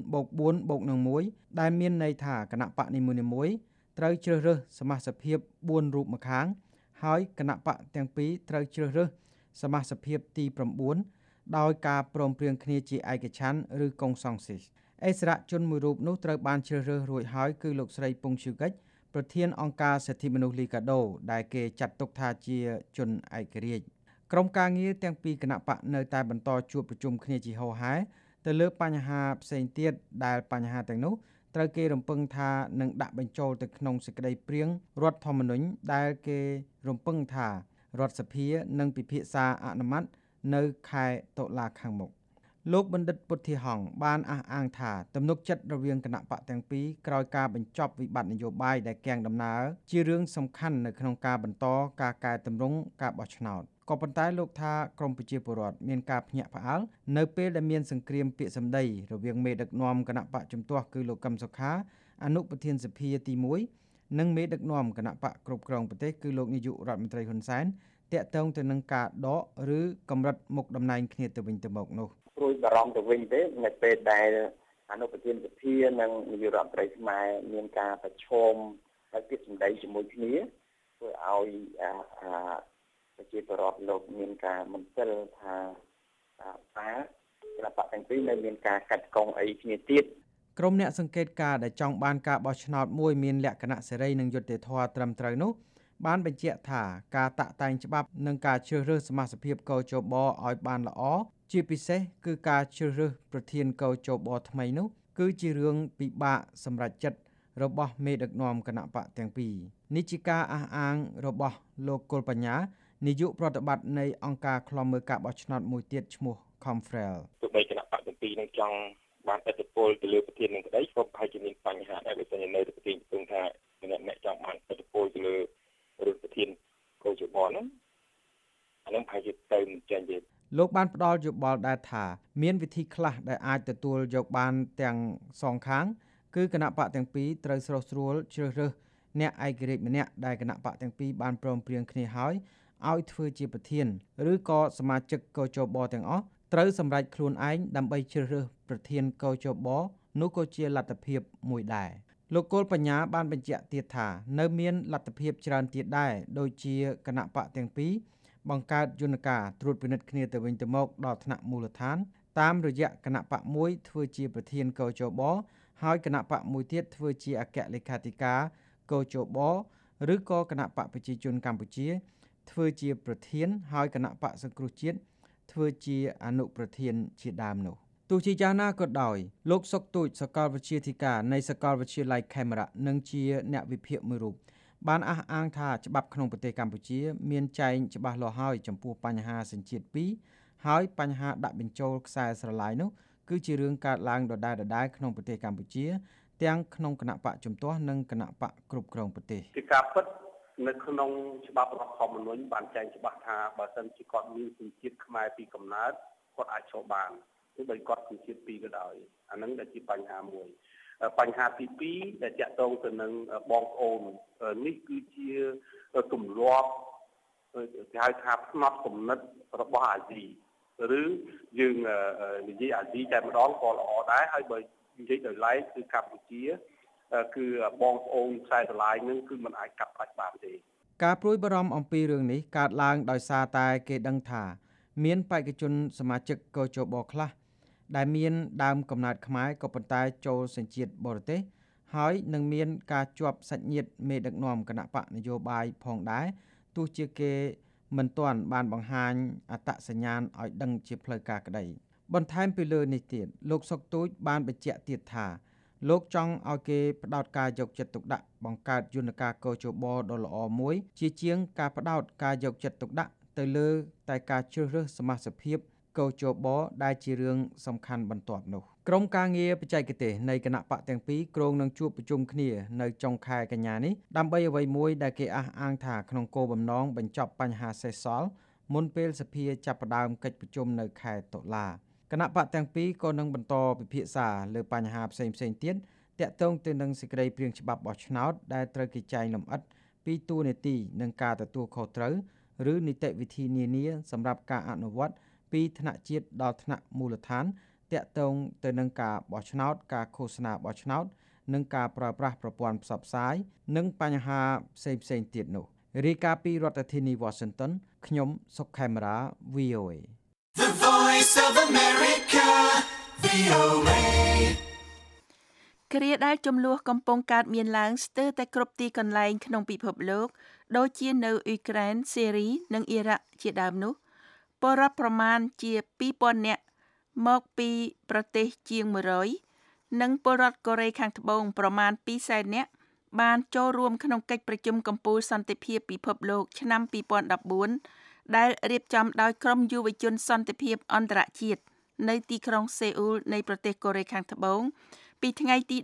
4+4+1 ដែលមានន័យថាគណៈបកនីមួយៗត្រូវជ្រើសរើសសមាជិកភាព4រូបម្ខាងហើយគណៈបកទាំងពីរត្រូវជ្រើសរើសសមាជិកភាពទី9ដោយការព្រមព្រៀងគ្នាជាឯកច្ឆន្ទឬកុងសង្ស៊ីសអិសរាជជនមួយរូបនោះត្រូវបានជ្រើសរើសរួចហើយគឺលោកស្រីពងឈឺកិច្ចប្រធានអង្គការសិទ្ធិមនុស្សលីកាដូដែលគេចាត់ទុកថាជាជនឯករាជ្យក្រុមការងារទាំងពីរគណៈបកនៅតែបន្តជួបប្រជុំគ្នាជាហូរហែទៅលើបញ្ហាផ្សេងទៀតដែលបញ្ហាទាំងនោះត្រូវគេរំពឹងថានឹងដាក់បញ្ចូលទៅក្នុងសេចក្តីព្រាងរដ្ឋធម្មនុញ្ញដែលគេរំពឹងថារដ្ឋសភានឹងពិភាក្សាអនុម័តនៅខែតុលាខាងមុខលោកបណ្ឌិតពុទ្ធាហង្សបានអះអាងថាទំនុកចិត្តរវាងគណៈបកទាំងពីរក្រោយការបញ្ចប់វិបត្តិនយោបាយដែលកៀងដំណើរជារឿងសំខាន់នៅក្នុងការបន្តការកែតម្រង់ការបោះឆ្នោតក៏ប៉ុន្តែលោកថាក្រមប្រជាពលរដ្ឋមានការភ្ញាក់ផ្អើលនៅពេលដែលមានសង្គ្រាមពាក្យសម្ដីរវាងមេដឹកនាំគណៈបកជំទាស់គឺលោកកឹមសុខាអនុប្រធានសភាទី1និងមេដឹកនាំគណៈបកគ្រប់គ្រងប្រទេសគឺលោកនាយករដ្ឋមន្ត្រីហ៊ុនសែនតាក់ទងទៅនឹងការដកឬកម្រិតមុខតំណែងគ្នាទៅវិញទៅមកនោះព្រួយបារម្ភទៅវិញទេនៅពេលដែលអនុប្រធានសភានិងនាយករដ្ឋមន្ត្រីខ្មែរមានការប្រឈមហើយពាក្យសម្ដីជាមួយគ្នាធ្វើឲ្យប្រជាពលរដ្ឋលោកមានការមន្ទិលថាតើគណៈបកទាំងពីរនៅមានការកាត់កងអីគ្នាទៀតក្រុមអ្នកសង្កេតការណ៍ដែលចង់បានការបោះឆ្នោតមួយមានលក្ខណៈសេរីនិងយុត្តិធម៌ត្រឹមត្រូវនោះបានបញ្ជាក់ថាការតាក់តែងច្បាប់និងការជ្រើសរើសសមាជិកភាពកោជបឲ្យបានល្អជាពិសេសគឺការជ្រើសរើសប្រធានកោជបថ្មីនោះគឺជារឿងពិបាកសម្រេចចិត្តរបស់មេដឹកនាំគណៈបកទាំងពីរនេះជាការអះអាងរបស់លោកកុលបញ្ញានាយកប្រតិបត្តិនៃអង្គការឃ្លាំមើលការបោះឆ្នោតមួយទៀតឈ្មោះ Confrel ទោះបីគណៈបកទាំងពីរនឹងចង់បានឥទ្ធិពលទៅលើប្រធាននឹងក្តីក៏ប្រហែលជាមានបញ្ហាដែរបើសិនជានៅប្រធានពឹងថាអ្នកចង់បានឥទ្ធិពលទៅលើរដ្ឋប្រធានកោជបហ្នឹងអានឹងប្រហែលជាទៅមិនចាញ់ទេលោកបានផ្ដល់យោបល់ដែរថាមានវិធីខ្លះដែលអាចទទួលយកបានទាំងសងខាងគឺគណៈបកទាំងពីរត្រូវស្រុះស្រួលជ្រើសរើសអ្នកឯករាជ្យម្នាក់ដែលគណៈបកទាំងពីរបានព្រមព្រៀងគ្នាហើយឲ្យធ្វើជាប្រធានឬក៏សមាជិកកោជបទាំងអស់ត្រូវសម្រេចខ្លួនឯងដើម្បីជ្រើសរើសប្រធានកោជបនោះក៏ជាលទ្ធភាពមួយដែរលោកកុលបញ្ញាបានបញ្ជាក់ទៀតថានៅមានលទ្ធភាពច្រើនទៀតដែរដូចជាគណៈបកទាំងពីរបង្កើតយន្តការត្រួតពិនិត្យគ្នាទៅវិញទៅមកដល់ថ្នាក់មូលដ្ឋានតាមរយៈគណៈបកមួយធ្វើជាប្រធានកោជបហើយគណៈបកមួយទៀតធ្វើជាអគ្គលេខាធិការកោជបឬក៏គណៈបកប្រជាជនកម្ពុជាធ្វើជាប្រធានហើយគណៈបកសង្គ្រោះជាតិធ្វើជាអនុប្រធានជាដើមនោះទោះជាយ៉ាងណាក៏ដោយលោកសុកទូចសាកលវិទ្យាធិការនៃសាកលវិទ្យាល័យខេមរៈនិងជាអ្នកវិភាគមួយរូបបានអះអាងថាច្បាប់ក្នុងប្រទេសកម្ពុជាមានចែងច្បាស់លាស់ហើយចំពោះបញ្ហាសញ្ជាតិ2ហើយបញ្ហាដាក់បញ្ចូលខ្សែស្រឡាយនោះគឺជារឿងកើតឡើងដដែលៗក្នុងប្រទេសកម្ពុជាទាំងក្នុងគណៈបកជំទាស់និងគណៈបកគ្រប់គ្រងប្រទេសជាការពិតនៅក្នុងច្បាប់រដ្ឋធម្មនុញ្ញបានចែងច្បាស់ថាបើសិនជាគាត់មានសញ្ជាតិខ្មែរពីកំណើតគាត់អាចចូលបានទោះបីគាត់សញ្ជាតិ2ក៏ដោយអានឹងដែលជាបញ្ហាមួយបញ្ហាទី2ដែលតាក់ទងទៅនឹងបងប្អូននេះគឺជាទម្លាប់គេហៅថាផ្នត់គំនិតរបស់អាស៊ីឬយើងនិយាយអាស៊ីតែម្ដងក៏ល្អដែរហើយបើនិយាយដោយឡែកគឺកម្ពុជាគឺបងប្អូនខ្សែស្រឡាយនឹងគឺមិនអាចកាត់ផ្ដាច់បានទេការព្រួយបារម្ភអំពីរឿងនេះកើតឡើងដោយសារតែគេដឹងថាមានបេក្ខជនសមាជិកកោជបខ្លះដែលមានដើមកំណើតខ្មែរក៏ប៉ុន្តែចូលសញ្ជាតិបរទេសហើយនឹងមានការជាប់សាច់ញាតិមេដឹកនាំគណៈបកនយោបាយផងដែរទោះជាគេមិនទាន់បានបង្ហាញអត្តសញ្ញាណឲ្យដឹងជាផ្លូវការក្តីបន្ថែមពីលើនេះទៀតលោកសុកទូចបានបញ្ជាក់ទៀតថាលោកចង់ឲ្យគេផ្ដោតការយកចិត្តទុកដាក់បង្កើតយន្តការកោជបដ៏ល្អមួយជាជាងការផ្ដោតការយកចិត្តទុកដាក់ទៅលើតែការជ្រើសរើសសមាជិកភាពកោជបដែលជារឿងសំខាន់បន្ទាប់នោះក្រុមការងារបច្ចេកទេសនៃគណៈបកទាំងពីរគ្រោងនឹងជួបប្រជុំគ្នានៅចុងខែកញ្ញានេះដើម្បីអ្វីមួយដែលគេអះអាងថាក្នុងគោលបំណងបញ្ចប់បញ្ហាសេសសល់មុនពេលសភាចាប់ផ្ដើមកិច្ចប្រជុំនៅខែតុលាគណៈបកទាំងពីរក៏នឹងបន្តពិភាក្សាលើបញ្ហាផ្សេងៗទៀតទាក់ទងទៅនឹងសេចក្តីព្រាងច្បាប់បោះឆ្នោតដែលត្រូវគេចែងលម្អិតពីតួនាទីនិងការទទួលខុសត្រូវឬនីតិវិធីនានាសម្រាប់ការអនុវត្តពីថ្នាក់ជាតិដល់ថ្នាក់មូលដ្ឋានទាក់ទងទៅនឹងការបោះឆ្នោតការឃោសនាបោះឆ្នោតនិងការប្រើប្រាស់ប្រព័ន្ធផ្សព្វផ្សាយនិងបញ្ហាផ្សេងៗទៀតនោះរាយការណ៍ពីរដ្ឋធានី Washington ខ្ញុំសុកខេមរា VOA The Voice of America VOA គ្រាដែលចំនួនកំពុងកើតមានឡើងស្ទើរតែគ្រប់ទីកន្លែងក្នុងពិភពលោកដូចជានៅអ៊ុយក្រែនសេរីនិងអ៊ីរ៉ាក់ជាដើមនោះពលរដ្ឋប្រមាណជា 2000 នាក់មកពីប្រទេសជាង 100 និងពលរដ្ឋកូរ៉េខាងត្បូងប្រមាណ 200,000 នាក់បានចូលរួមក្នុងកិច្ចប្រជុំកំពូលសន្តិភាពពិភពលោកឆ្នាំ 2014 ដែលរៀបចំដោយក្រុមយុវជនសន្តិភាពអន្តរជាតិនៅទីក្រុងសេអ៊ូលនៃប្រទេសកូរ៉េខាងត្បូងពីថ្ងៃទី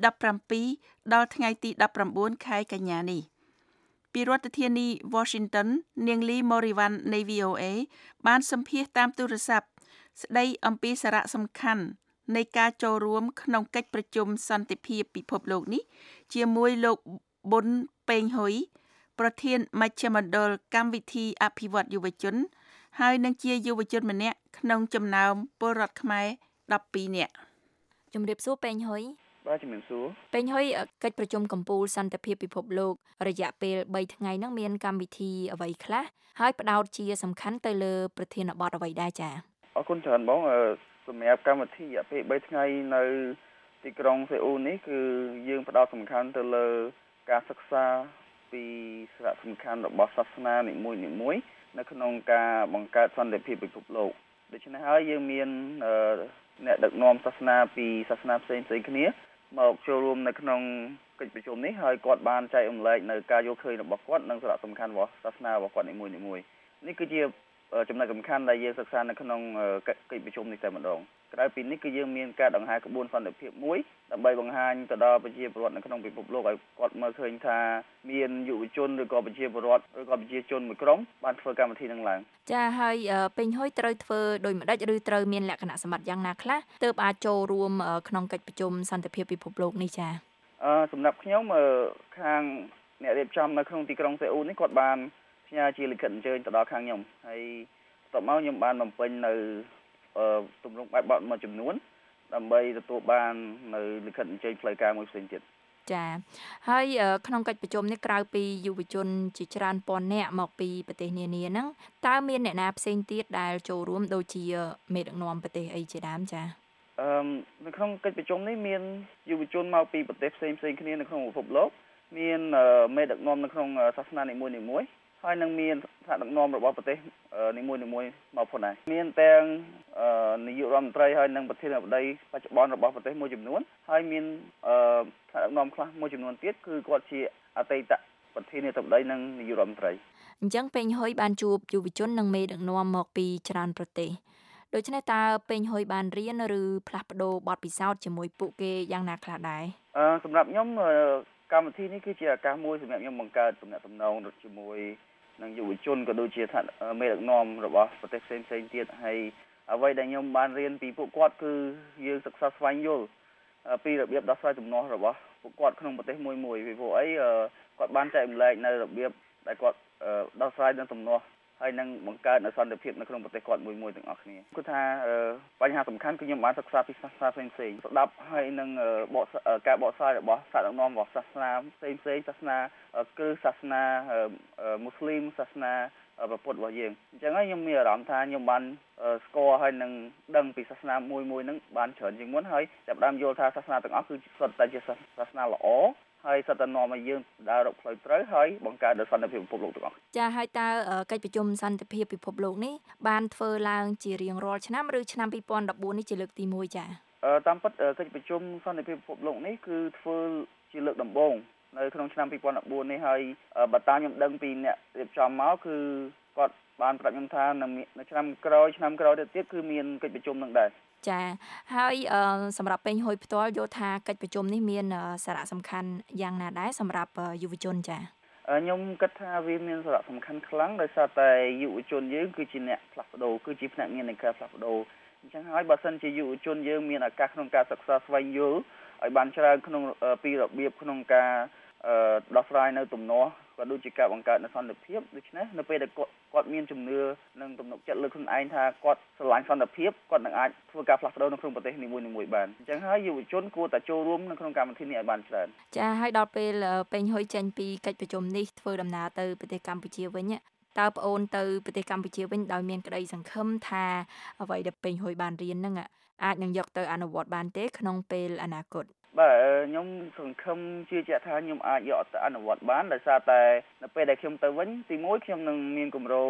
17ដល់ថ្ងៃទី19ខែកញ្ញានេះពីរដ្ឋធានី Washington នាងលី Morivan នៃ VOA បានសម្ភាសតាមទូរស័ព្ទស្ដីអំពីសារៈសំខាន់នៃការចូលរួមក្នុងកិច្ចប្រជុំសន្តិភាពពិភពលោកនេះជាមួយលោកប៊ុនពេងហ៊ុយប្រធានមជ្ឈមណ្ឌលកម្មវិធីអភិវឌ្ឍយុវជនហើយនឹងជាយុវជនម្នាក់ក្នុងចំណោមពលរដ្ឋខ្មែរ12នាក់ជំរាបសួរពេងហ៊ុយបាទជំរាបសួរពេញហើយកិច្ចប្រជុំកំពូលសន្តិភាពពិភពលោករយៈពេល3ថ្ងៃហ្នឹងមានកម្មវិធីអ្វីខ្លះហើយផ្ដោតជាសំខាន់ទៅលើប្រធានបទអ្វីដែរចា៎អរគុណច្រើនបងសម្រាប់កម្មវិធីរយៈពេល3ថ្ងៃនៅទីក្រុងសេអ៊ូលនេះគឺយើងផ្ដោតសំខាន់ទៅលើការសិក្សាពីសារៈសំខាន់របស់សាសនានីមួយៗនៅក្នុងការបង្កើតសន្តិភាពពិភពលោកដូច្នេះហើយយើងមានអ្នកដឹកនាំសាសនាពីសាសនាផ្សេងៗគ្នាមកចូលរួមនៅក្នុងកិច្ចប្រជុំនេះហើយគាត់បានចែករំលែកនៅការយល់ឃើញរបស់គាត់និងសារៈសំខាន់របស់សាសនារបស់គាត់នីមួយៗនេះគឺជាចំណុចសំខាន់ដែលយើងសិក្សានៅក្នុងកិច្ចប្រជុំនេះតែម្ដងក្រៅពីនេះគឺយើងមានការដង្ហែក្បួនសន្តិភាពមួយដើម្បីបង្ហាញទៅដល់ប្រជាពលរដ្ឋនៅក្នុងពិភពលោកឲ្យគាត់មើលឃើញថាមានយុវជនឬក៏ប្រជាពលរដ្ឋឬក៏ប្រជាជនមួយក្រុមបានធ្វើកម្មវិធីនឹងឡើងចាហើយពេញហ៊ុយត្រូវធ្វើដូចម្ដេចឬត្រូវមានលក្ខណៈសម្បត្តិយ៉ាងណាខ្លះទើបអាចចូលរួមក្នុងកិច្ចប្រជុំសន្តិភាពពិភពលោកនេះចាសម្រាប់ខ្ញុំខាងអ្នករៀបចំនៅក្នុងទីក្រុងសេអ៊ូលនេះគាត់បានផ្ញើជាលិខិតអញ្ជើញទៅដល់ខាងខ្ញុំហើយបន្ទាប់មកខ្ញុំបានបំពេញនៅទម្រង់បែបបទមួយចំនួនដើម្បីទទួលបាននៅលិខិតអញ្ជើញផ្លូវការមួយផ្សេងទៀតចាហើយក្នុងកិច្ចប្រជុំនេះក្រៅពីយុវជនជាច្រើនពាន់នាក់មកពីប្រទេសនានាហ្នឹងតើមានអ្នកណាផ្សេងទៀតដែលចូលរួមដូចជាមេដឹកនាំប្រទេសអីជាដើមចានៅក្នុងកិច្ចប្រជុំនេះមានយុវជនមកពីប្រទេសផ្សេងៗគ្នានៅក្នុងពិភពលោកមានមេដឹកនាំនៅក្នុងសាសនានីមួយៗហើយនឹងមានថ្នាក់ដឹកនាំរបស់ប្រទេសនីមួយៗមកផងដែរមានទាំងនាយករដ្ឋមន្ត្រីហើយនិងប្រធានាធិបតីបច្ចុប្បន្នរបស់ប្រទេសមួយចំនួនហើយមានថ្នាក់ដឹកនាំខ្លះមួយចំនួនទៀតគឺគាត់ជាអតីតប្រធានាធិបតីនិងនាយករដ្ឋមន្ត្រីអញ្ចឹងពេញហ៊ុយបានជួបយុវជននិងមេដឹកនាំមកពីច្រើនប្រទេសដូច្នេះតើពេញហ៊ុយបានរៀនឬផ្លាស់ប្ដូរបទពិសោធន៍ជាមួយពួកគេយ៉ាងណាខ្លះដែរសម្រាប់ខ្ញុំកម្មវិធីនេះគឺជាឱកាសមួយសម្រាប់ខ្ញុំបង្កើតទំនាក់ទំនងជាមួយនឹងយុវជនក៏ដូចជាមេដឹកនាំរបស់ប្រទេសផ្សេងៗទៀតហើយអ្វីដែលខ្ញុំបានរៀនពីពួកគាត់គឺយើងសិក្សាស្វែងយល់ពីរបៀបដោះស្រាយទំនាស់របស់ពួកគាត់ក្នុងប្រទេសមួយពីព្រោះអីគាត់បានចែករំលែកនៅរបៀបដែលគាត់ដោះស្រាយនឹងទំនាស់ហើយនឹងបង្កើតនៅសន្តិភាពនៅក្នុងប្រទេសគាត់មួយទាំងអស់គ្នាគឺថាបញ្ហាសំខាន់គឺខ្ញុំបានសិក្សាពីសាសនាផ្សេងៗស្ដាប់ហើយនឹងការបកស្រាយរបស់សាសនាដឹកនាំរបស់សាសនាផ្សេងសាសនាគឺសាសនាមូស្លីមសាសនាពុទ្ធរបស់យើងអញ្ចឹងហើយខ្ញុំមានអារម្មណ៍ថាខ្ញុំបានស្គាល់ហើយនឹងដឹងពីសាសនាមួយហ្នឹងបានច្រើនជាងមុនហើយចាប់ផ្ដើមយល់ថាសាសនាទាំងអស់គឺសុទ្ធតែជាសាសនាល្អហើយសិតតែនាំឲ្យយើងដើររកផ្លូវត្រូវហើយបង្កើតនូវសន្តិភាពពិភពលោកទាំងអស់ចាហើយតើកិច្ចប្រជុំសន្តិភាពពិភពលោកនេះបានធ្វើឡើងជារៀងរាល់ឆ្នាំឬឆ្នាំ2014នេះជាលើកទី1ចាតាមពិតកិច្ចប្រជុំសន្តិភាពពិភពលោកនេះគឺធ្វើជាលើកដំបូងនៅក្នុងឆ្នាំ2014នេះហើយបើតាមខ្ញុំដឹងពីអ្នករៀបចំមកគឺគាត់បានប្រាប់ខ្ញុំថានៅឆ្នាំក្រោយទៀតគឺមានកិច្ចប្រជុំនឹងដែរចាហើយសម្រាប់ពេញហ៊ុយផ្ទាល់យល់ថាកិច្ចប្រជុំនេះមានសារៈសំខាន់យ៉ាងណាដែរសម្រាប់យុវជនចាខ្ញុំគិតថាវាមានសារៈសំខាន់ខ្លាំងដោយសារតែយុវជនយើងគឺជាអ្នកផ្លាស់ប្ដូរគឺជាភ្នាក់ងារនៃការផ្លាស់ប្ដូរអញ្ចឹងហើយបើសិនជាយុវជនយើងមានឱកាសក្នុងការសិក្សាស្វែងយល់ឲ្យបានច្រើនក្នុងពីរបៀបក្នុងការដោះស្រាយនៅទំនាស់ក៏ដូចជាការបង្កើតនូវសន្តិភាពដូច្នេះនៅពេលដែលគាត់មានជំនឿនិងទំនុកចិត្តលើខ្លួនឯងថាគាត់ស្រឡាញ់សន្តិភាពគាត់នឹងអាចធ្វើការផ្លាស់ប្ដូរនៅក្នុងប្រទេសនីមួយៗបានអញ្ចឹងហើយយុវជនគួរតែចូលរួមនៅក្នុងកម្មវិធីនេះឲ្យបានច្រើនចាហើយដល់ពេលពេញហ៊ុយចេញពីកិច្ចប្រជុំនេះធ្វើដំណើរទៅប្រទេសកម្ពុជាវិញតើប្អូនទៅប្រទេសកម្ពុជាវិញដោយមានក្តីសង្ឃឹមថាអ្វីដែលពេញហ៊ុយបានរៀនហ្នឹងអាចនឹងយកទៅអនុវត្តបានទេក្នុងពេលអនាគតបាទខ្ញុំសង្ឃឹមជឿជាក់ថាខ្ញុំអាចយកទៅអនុវត្តបានដោយសារតែនៅពេលដែលខ្ញុំទៅវិញទីមួយខ្ញុំនឹងមានគម្រោង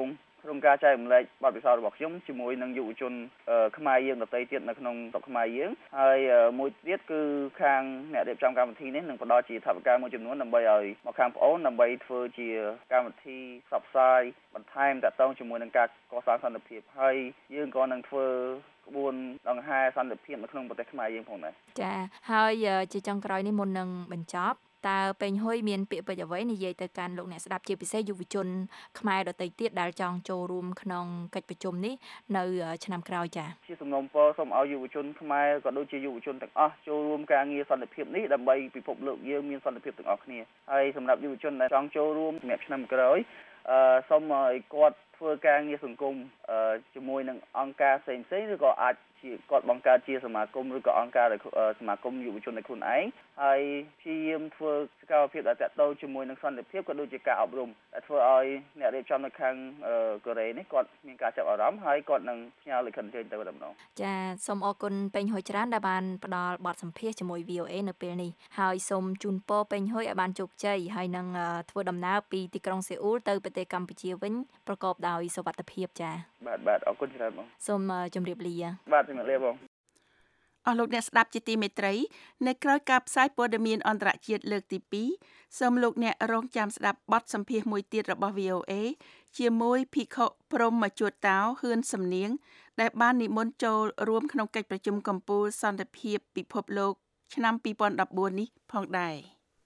ក្នុងការចែករំលែកបទពិសោធន៍របស់ខ្ញុំជាមួយនឹងយុវជនខ្មែរយើងដទៃទៀតនៅក្នុងស្រុកខ្មែរយើងហើយមួយទៀតគឺខាងអ្នករៀបចំកម្មវិធីនេះនឹងផ្ដល់ជាថវិកាមួយចំនួនដើម្បីឲ្យមកខាងប្អូនដើម្បីធ្វើជាកម្មវិធីផ្សព្វផ្សាយបន្ថែមតាក់ទងជាមួយនឹងការកសាងសន្តិភាពហើយយើងក៏នឹងធ្វើក្បួនដង្ហែសន្តិភាពនៅក្នុងប្រទេសខ្មែរយើងផងដែរចាហើយជាចុងក្រោយនេះមុននឹងបញ្ចប់តើពេញហ៊ុយមានពាក្យពេចន៍អ្វីនិយាយទៅកាន់លោកអ្នកស្ដាប់ជាពិសេសយុវជនខ្មែរដទៃទៀតដែលចង់ចូលរួមក្នុងកិច្ចប្រជុំនេះនៅឆ្នាំក្រោយចា៎ជាសំណូមពរសូមឲ្យយុវជនខ្មែរក៏ដូចជាយុវជនទាំងអស់ចូលរួមការងារសន្តិភាពនេះដើម្បីពិភពលោកយើងមានសន្តិភាពទាំងអស់គ្នាហើយសម្រាប់យុវជនដែលចង់ចូលរួមសម្រាប់ឆ្នាំក្រោយសូមឲ្យគាត់ធ្វើការងារសង្គមជាមួយនឹងអង្គការផ្សេងៗឬក៏អាចជាគាត់បង្កើតជាសមាគមឬក៏អង្គការសមាគមយុវជននៃខ្លួនឯងហើយព្យាយាមធ្វើសកម្មភាពដែលតាក់ទងជាមួយនឹងសន្តិភាពក៏ដូចជាការអប់រំដែលធ្វើឲ្យអ្នករៀបចំនៅខាងកូរ៉េនេះគាត់មានការចាប់អារម្មណ៍ហើយគាត់នឹងផ្ញើលិខិតអញ្ជើញទៅម្ដងចាសូមអរគុណពេញហ៊ុយច្រើនដែលបានផ្ដល់បទសម្ភាសន៍ជាមួយ VOA នៅពេលនេះហើយសូមជូនពរពេញហ៊ុយឲ្យបានជោគជ័យហើយនឹងធ្វើដំណើរពីទីក្រុងសេអ៊ូលទៅប្រទេសកម្ពុជាវិញប្រកបដោយសុវត្ថិភាពចាបាទអរគុណច្រើនបងសូមជម្រាបលាបាទជំរាបលាបងអស់លោកអ្នកស្ដាប់ជាទីមេត្រីនៅក្រៅការផ្សាយព័ត៌មានអន្តរជាតិលើកទី2សូមលោកអ្នករងចាំស្ដាប់បទសម្ភាសន៍មួយទៀតរបស់ VOA ជាមួយភិក្ខុព្រហ្មជតោហ៊ឿនសំនៀងដែលបាននិមន្តចូលរួមក្នុងកិច្ចប្រជុំកំពូលសន្តិភាពពិភពលោកឆ្នាំ2014នេះផងដែរ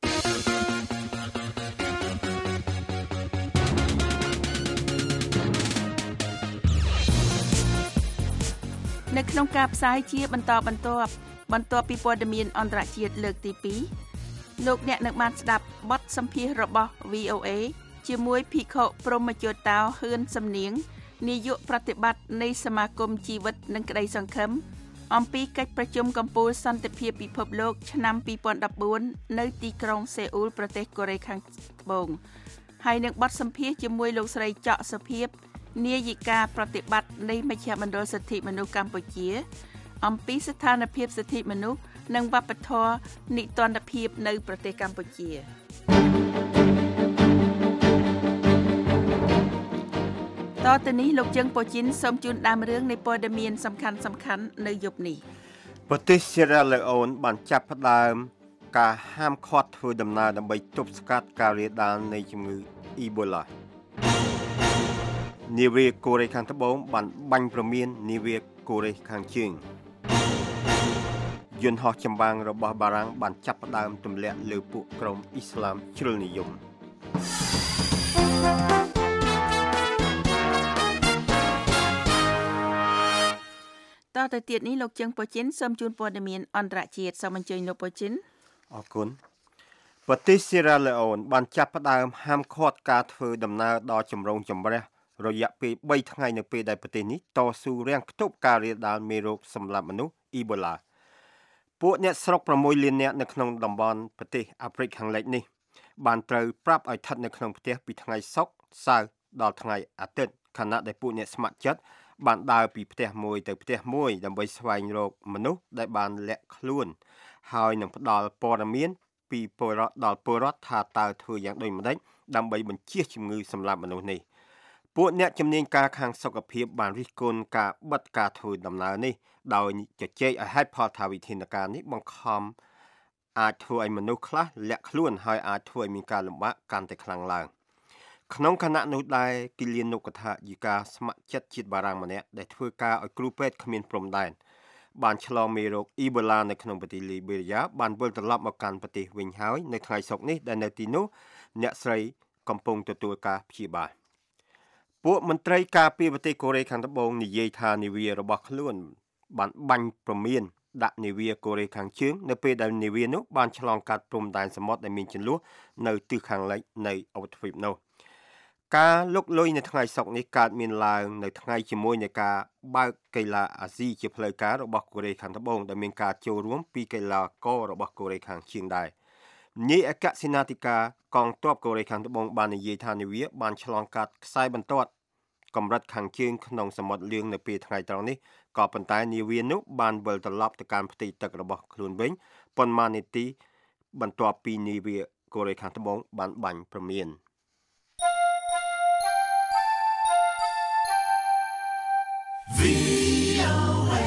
នៅក្នុងការផ្សាយជាបន្តបន្ទាប់ពីព័ត៌មានអន្តរជាតិលើកទី2លោកអ្នកនឹងបានស្ដាប់បទសម្ភាសន៍របស់ VOA ជាមួយភិក្ខុព្រហ្មជតោហ៊ឿនសំនៀងនាយកប្រតិបត្តិនៃសមាគមជីវិតនិងក្តីសង្ឃឹមអំពីកិច្ចប្រជុំកំពូលសន្តិភាពពិភពលោកឆ្នាំ2014នៅទីក្រុងសេអ៊ូលប្រទេសកូរ៉េខាងត្បូងហើយនឹងបទសម្ភាសន៍ជាមួយលោកស្រីច័កសុភាពនាយិកាប្រតិបត្តិនៃមជ្ឈមណ្ឌលសិទ្ធិមនុស្សកម្ពុជាអំពីស្ថានភាពសិទ្ធិមនុស្សនិងវប្បធម៌និទានភាពនៅប្រទេសកម្ពុជាតទៅនេះលោកជើងប៉ូជីនសូមជូនដើមរឿងនៃព័ត៌មានសំខាន់នៅយប់នេះប្រទេសសេរ៉ាឡេអូនបានចាប់ផ្ដើមការហាមឃាត់ធ្វើដំណើរដើម្បីទប់ស្កាត់ការរាលដាលនៃជំងឺអ៊ីបូឡានាវាកូរ៉េខាងត្បូងបានបាញ់ព្រមាននាវាកូរ៉េខាងជើងយន្តហោះចម្បាំងរបស់បារាំងបានចាប់ផ្ដើមទម្លាក់លើពួកក្រុមអ៊ីស្លាមជ្រុលនិយមតទៅទៀតនេះលោកជើងប៉ូជីនសូមជូនព័ត៌មានអន្តរជាតិសូមអញ្ជើញលោកប៉ូជីនអរគុណប្រទេសសេរ៉ាឡេអូនបានចាប់ផ្ដើមហាមឃាត់ការធ្វើដំណើរដល់ចម្រុងចម្រាស់រយៈពេល3ថ្ងៃនៅពេលដែលប្រទេសនេះតស៊ូរាំងខ្ទប់ការរាលដាលមេរោគសម្លាប់មនុស្សអ៊ីបូឡាពួកអ្នកស្រុក6លាននាក់នៅក្នុងតំបន់ប្រទេសអាហ្វ្រិកខាងលិចនេះបានត្រូវប្រាប់ឲ្យស្ថិតនៅក្នុងផ្ទះពីថ្ងៃសុក្រសៅរ៍ដល់ថ្ងៃអាទិត្យខណៈដែលពួកអ្នកស្ម័គ្រចិត្តបានដើរពីផ្ទះមួយទៅផ្ទះមួយដើម្បីស្វែងរកមនុស្សដែលបានលាក់ខ្លួនហើយនឹងផ្ដល់ព័ត៌មានពីពលរដ្ឋដល់ពលរដ្ឋថាតើធ្វើយ៉ាងដូចម្តេចដើម្បីបញ្ជៀសជំងឺសម្លាប់មនុស្សនេះពួកអ្នកជំនាញការខាងសុខភាពបានរិះគន់ការបិទការធ្វើដំណើរនេះដោយជជែកឲ្យហេតុផលថាវិធានការនេះបង្ខំអាចធ្វើឲ្យមនុស្សខ្លះលាក់ខ្លួនហើយអាចធ្វើឲ្យមានការលំបាកកាន់តែខ្លាំងឡើងក្នុងខណៈនោះដែរគិលានុកថាយិកាស្ម័គ្រចិត្តជាតិបារាំងម្នាក់ដែលធ្វើការឲ្យគ្រូពេទ្យគ្មានព្រំដែនបានឆ្លងមេរោគអ៊ីបូឡានៅក្នុងប្រទេសលីបេរីយ៉ាបានវិលត្រឡប់មកកាន់ប្រទេសវិញហើយនៅថ្ងៃសុក្រនេះដែលនៅទីនោះអ្នកស្រីកំពុងទទួលការព្យាបាលពួកមន្ត្រីការពារប្រទេសកូរ៉េខាងត្បូងនិយាយថានាវារបស់ខ្លួនបានបាញ់ព្រមានដាក់នាវាកូរ៉េខាងជើងនៅពេលដែលនាវានោះបានឆ្លងកាត់ព្រំដែនសមុទ្រដែលមានជម្លោះនៅទិសខាងលិចនៃអូទ្វីបនោះការលុកលុយនៅថ្ងៃសុក្រនេះកើតមានឡើងនៅថ្ងៃជាមួយនៃការបើកកីឡាអាស៊ីជាផ្លូវការរបស់កូរ៉េខាងត្បូងដែលមានការចូលរួមពីកីឡាកររបស់កូរ៉េខាងជើងដែរនាយអគ្គសេនាធិការកងទ័ពកូរ៉េខាងត្បូងបាននិយាយថានាវាបានឆ្លងកាត់ខ្សែបន្ទាត់កម្រិតខាងជើងក្នុងសមុទ្រលឿងនៅពេលថ្ងៃត្រង់នេះក៏ប៉ុន្តែនាវានោះបានវិលត្រឡប់ទៅកាន់ផ្ទៃទឹករបស់ខ្លួនវិញប៉ុន្មាននាទីបន្ទាប់ពីនាវាកូរ៉េខាងត្បូងបានបាញ់ព្រមាន VOA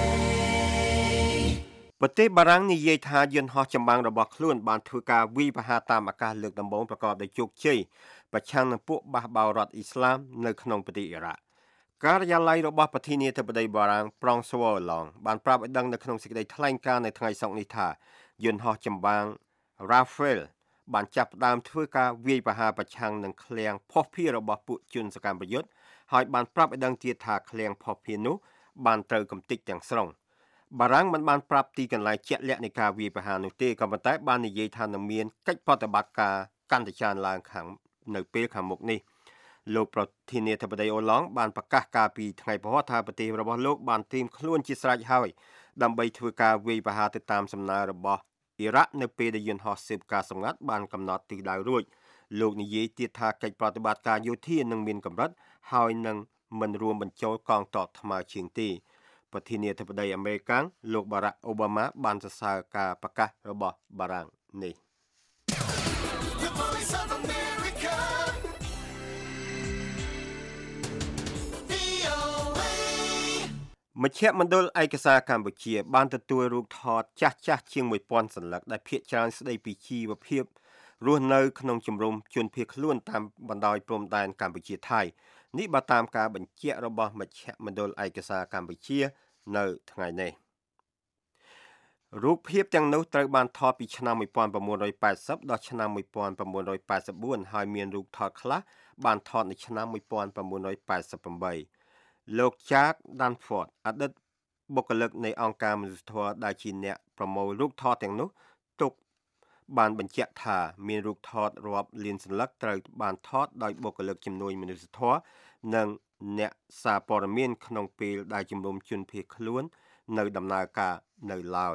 ប្រទេសបារាំងនិយាយថាយន្តហោះចម្បាំងរបស់ខ្លួនបានធ្វើការវាយប្រហារតាមអាកាសលើកដំបូងប្រកបដោយជោគជ័យប្រឆាំងនឹងពួកបះបោររដ្ឋអ៊ីស្លាមនៅក្នុងប្រទេសអ៊ីរ៉ាក់ការិយាល័យរបស់ប្រធានាធិបតីបារាំងប្រង់ស្វ័រឡងបានប្រាប់ឲ្យដឹងនៅក្នុងសេចក្តីថ្លែងការណ៍នៅថ្ងៃសុក្រនេះថាយន្តហោះចម្បាំង Rafale បានចាប់ផ្ដើមធ្វើការវាយប្រហារប្រឆាំងនឹងឃ្លាំងភស្តុភាររបស់ពួកជនសកម្មប្រយុទ្ធហើយបានប្រាប់ឲ្យដឹងទៀតថាឃ្លាំងភស្តុភារនោះបានត្រូវកំទេចទាំងស្រុងបារាំងមិនបានប្រាប់ទីកន្លែងជាក់លាក់នៃការវាយប្រហារនោះទេក៏ប៉ុន្តែបាននិយាយថានឹងមានកិច្ចប្រតិបត្តិការកាន់តែច្រើនឡើងខាងនៅពេលខាងមុខនេះលោកប្រធានាធិបតីអូឡង់បានប្រកាសកាលពីថ្ងៃពហុថាប្រទេសរបស់លោកបានត្រៀមខ្លួនជាស្រេចហើយដើម្បីធ្វើការវាយប្រហារទៅតាមសំណើរបស់អ៊ីរ៉ាក់នៅពេលដែលយន្តហោះស៊ើបការសម្ងាត់បានកំណត់ទិសដៅរួចលោកនិយាយទៀតថាកិច្ចប្រតិបត្តិការយោធានឹងមានកម្រិតហើយនឹងមិនរួមបញ្ចូលកងទ័ពថ្មើរជើងទេប្រធានាធិបតីអាមេរិកលោកបារ៉ាក់អូបាម៉ាបានសរសើរការប្រកាសរបស់បារាំងនេះមជ្ឈមណ្ឌលឯកសារកម្ពុជាបានទទួលរូបថតចាស់ជាង 1000 សន្លឹកដែលភាគច្រើនស្ដីពីជីវភាពរស់នៅក្នុងជំរំជនភៀសខ្លួនតាមបណ្ដោយព្រំដែនកម្ពុជាថៃនេះបើតាមការបញ្ជាក់របស់មជ្ឈមណ្ឌលឯកសារកម្ពុជានៅថ្ងៃនេះរូបភាពទាំងនោះត្រូវបានថតពីឆ្នាំ 1980 ដល់ឆ្នាំ 1984 ហើយមានរូបថតខ្លះបានថតនៅឆ្នាំ 1988 លោក Jack Danforth អតីតបុគ្គលិកនៃអង្គការមនុស្សធម៌ដែលជាអ្នកប្រមូលរូបថតទាំងនោះទុកបានបញ្ជាក់ថាមានរូបថតរាប់លានសន្លឹកត្រូវបានថតដោយបុគ្គលិកជំនួយមនុស្សធម៌និងអ្នកសារព័ត៌មានក្នុងពេលដែលជំនុំជនភៀសខ្លួននៅដំណើរការនៅឡើយ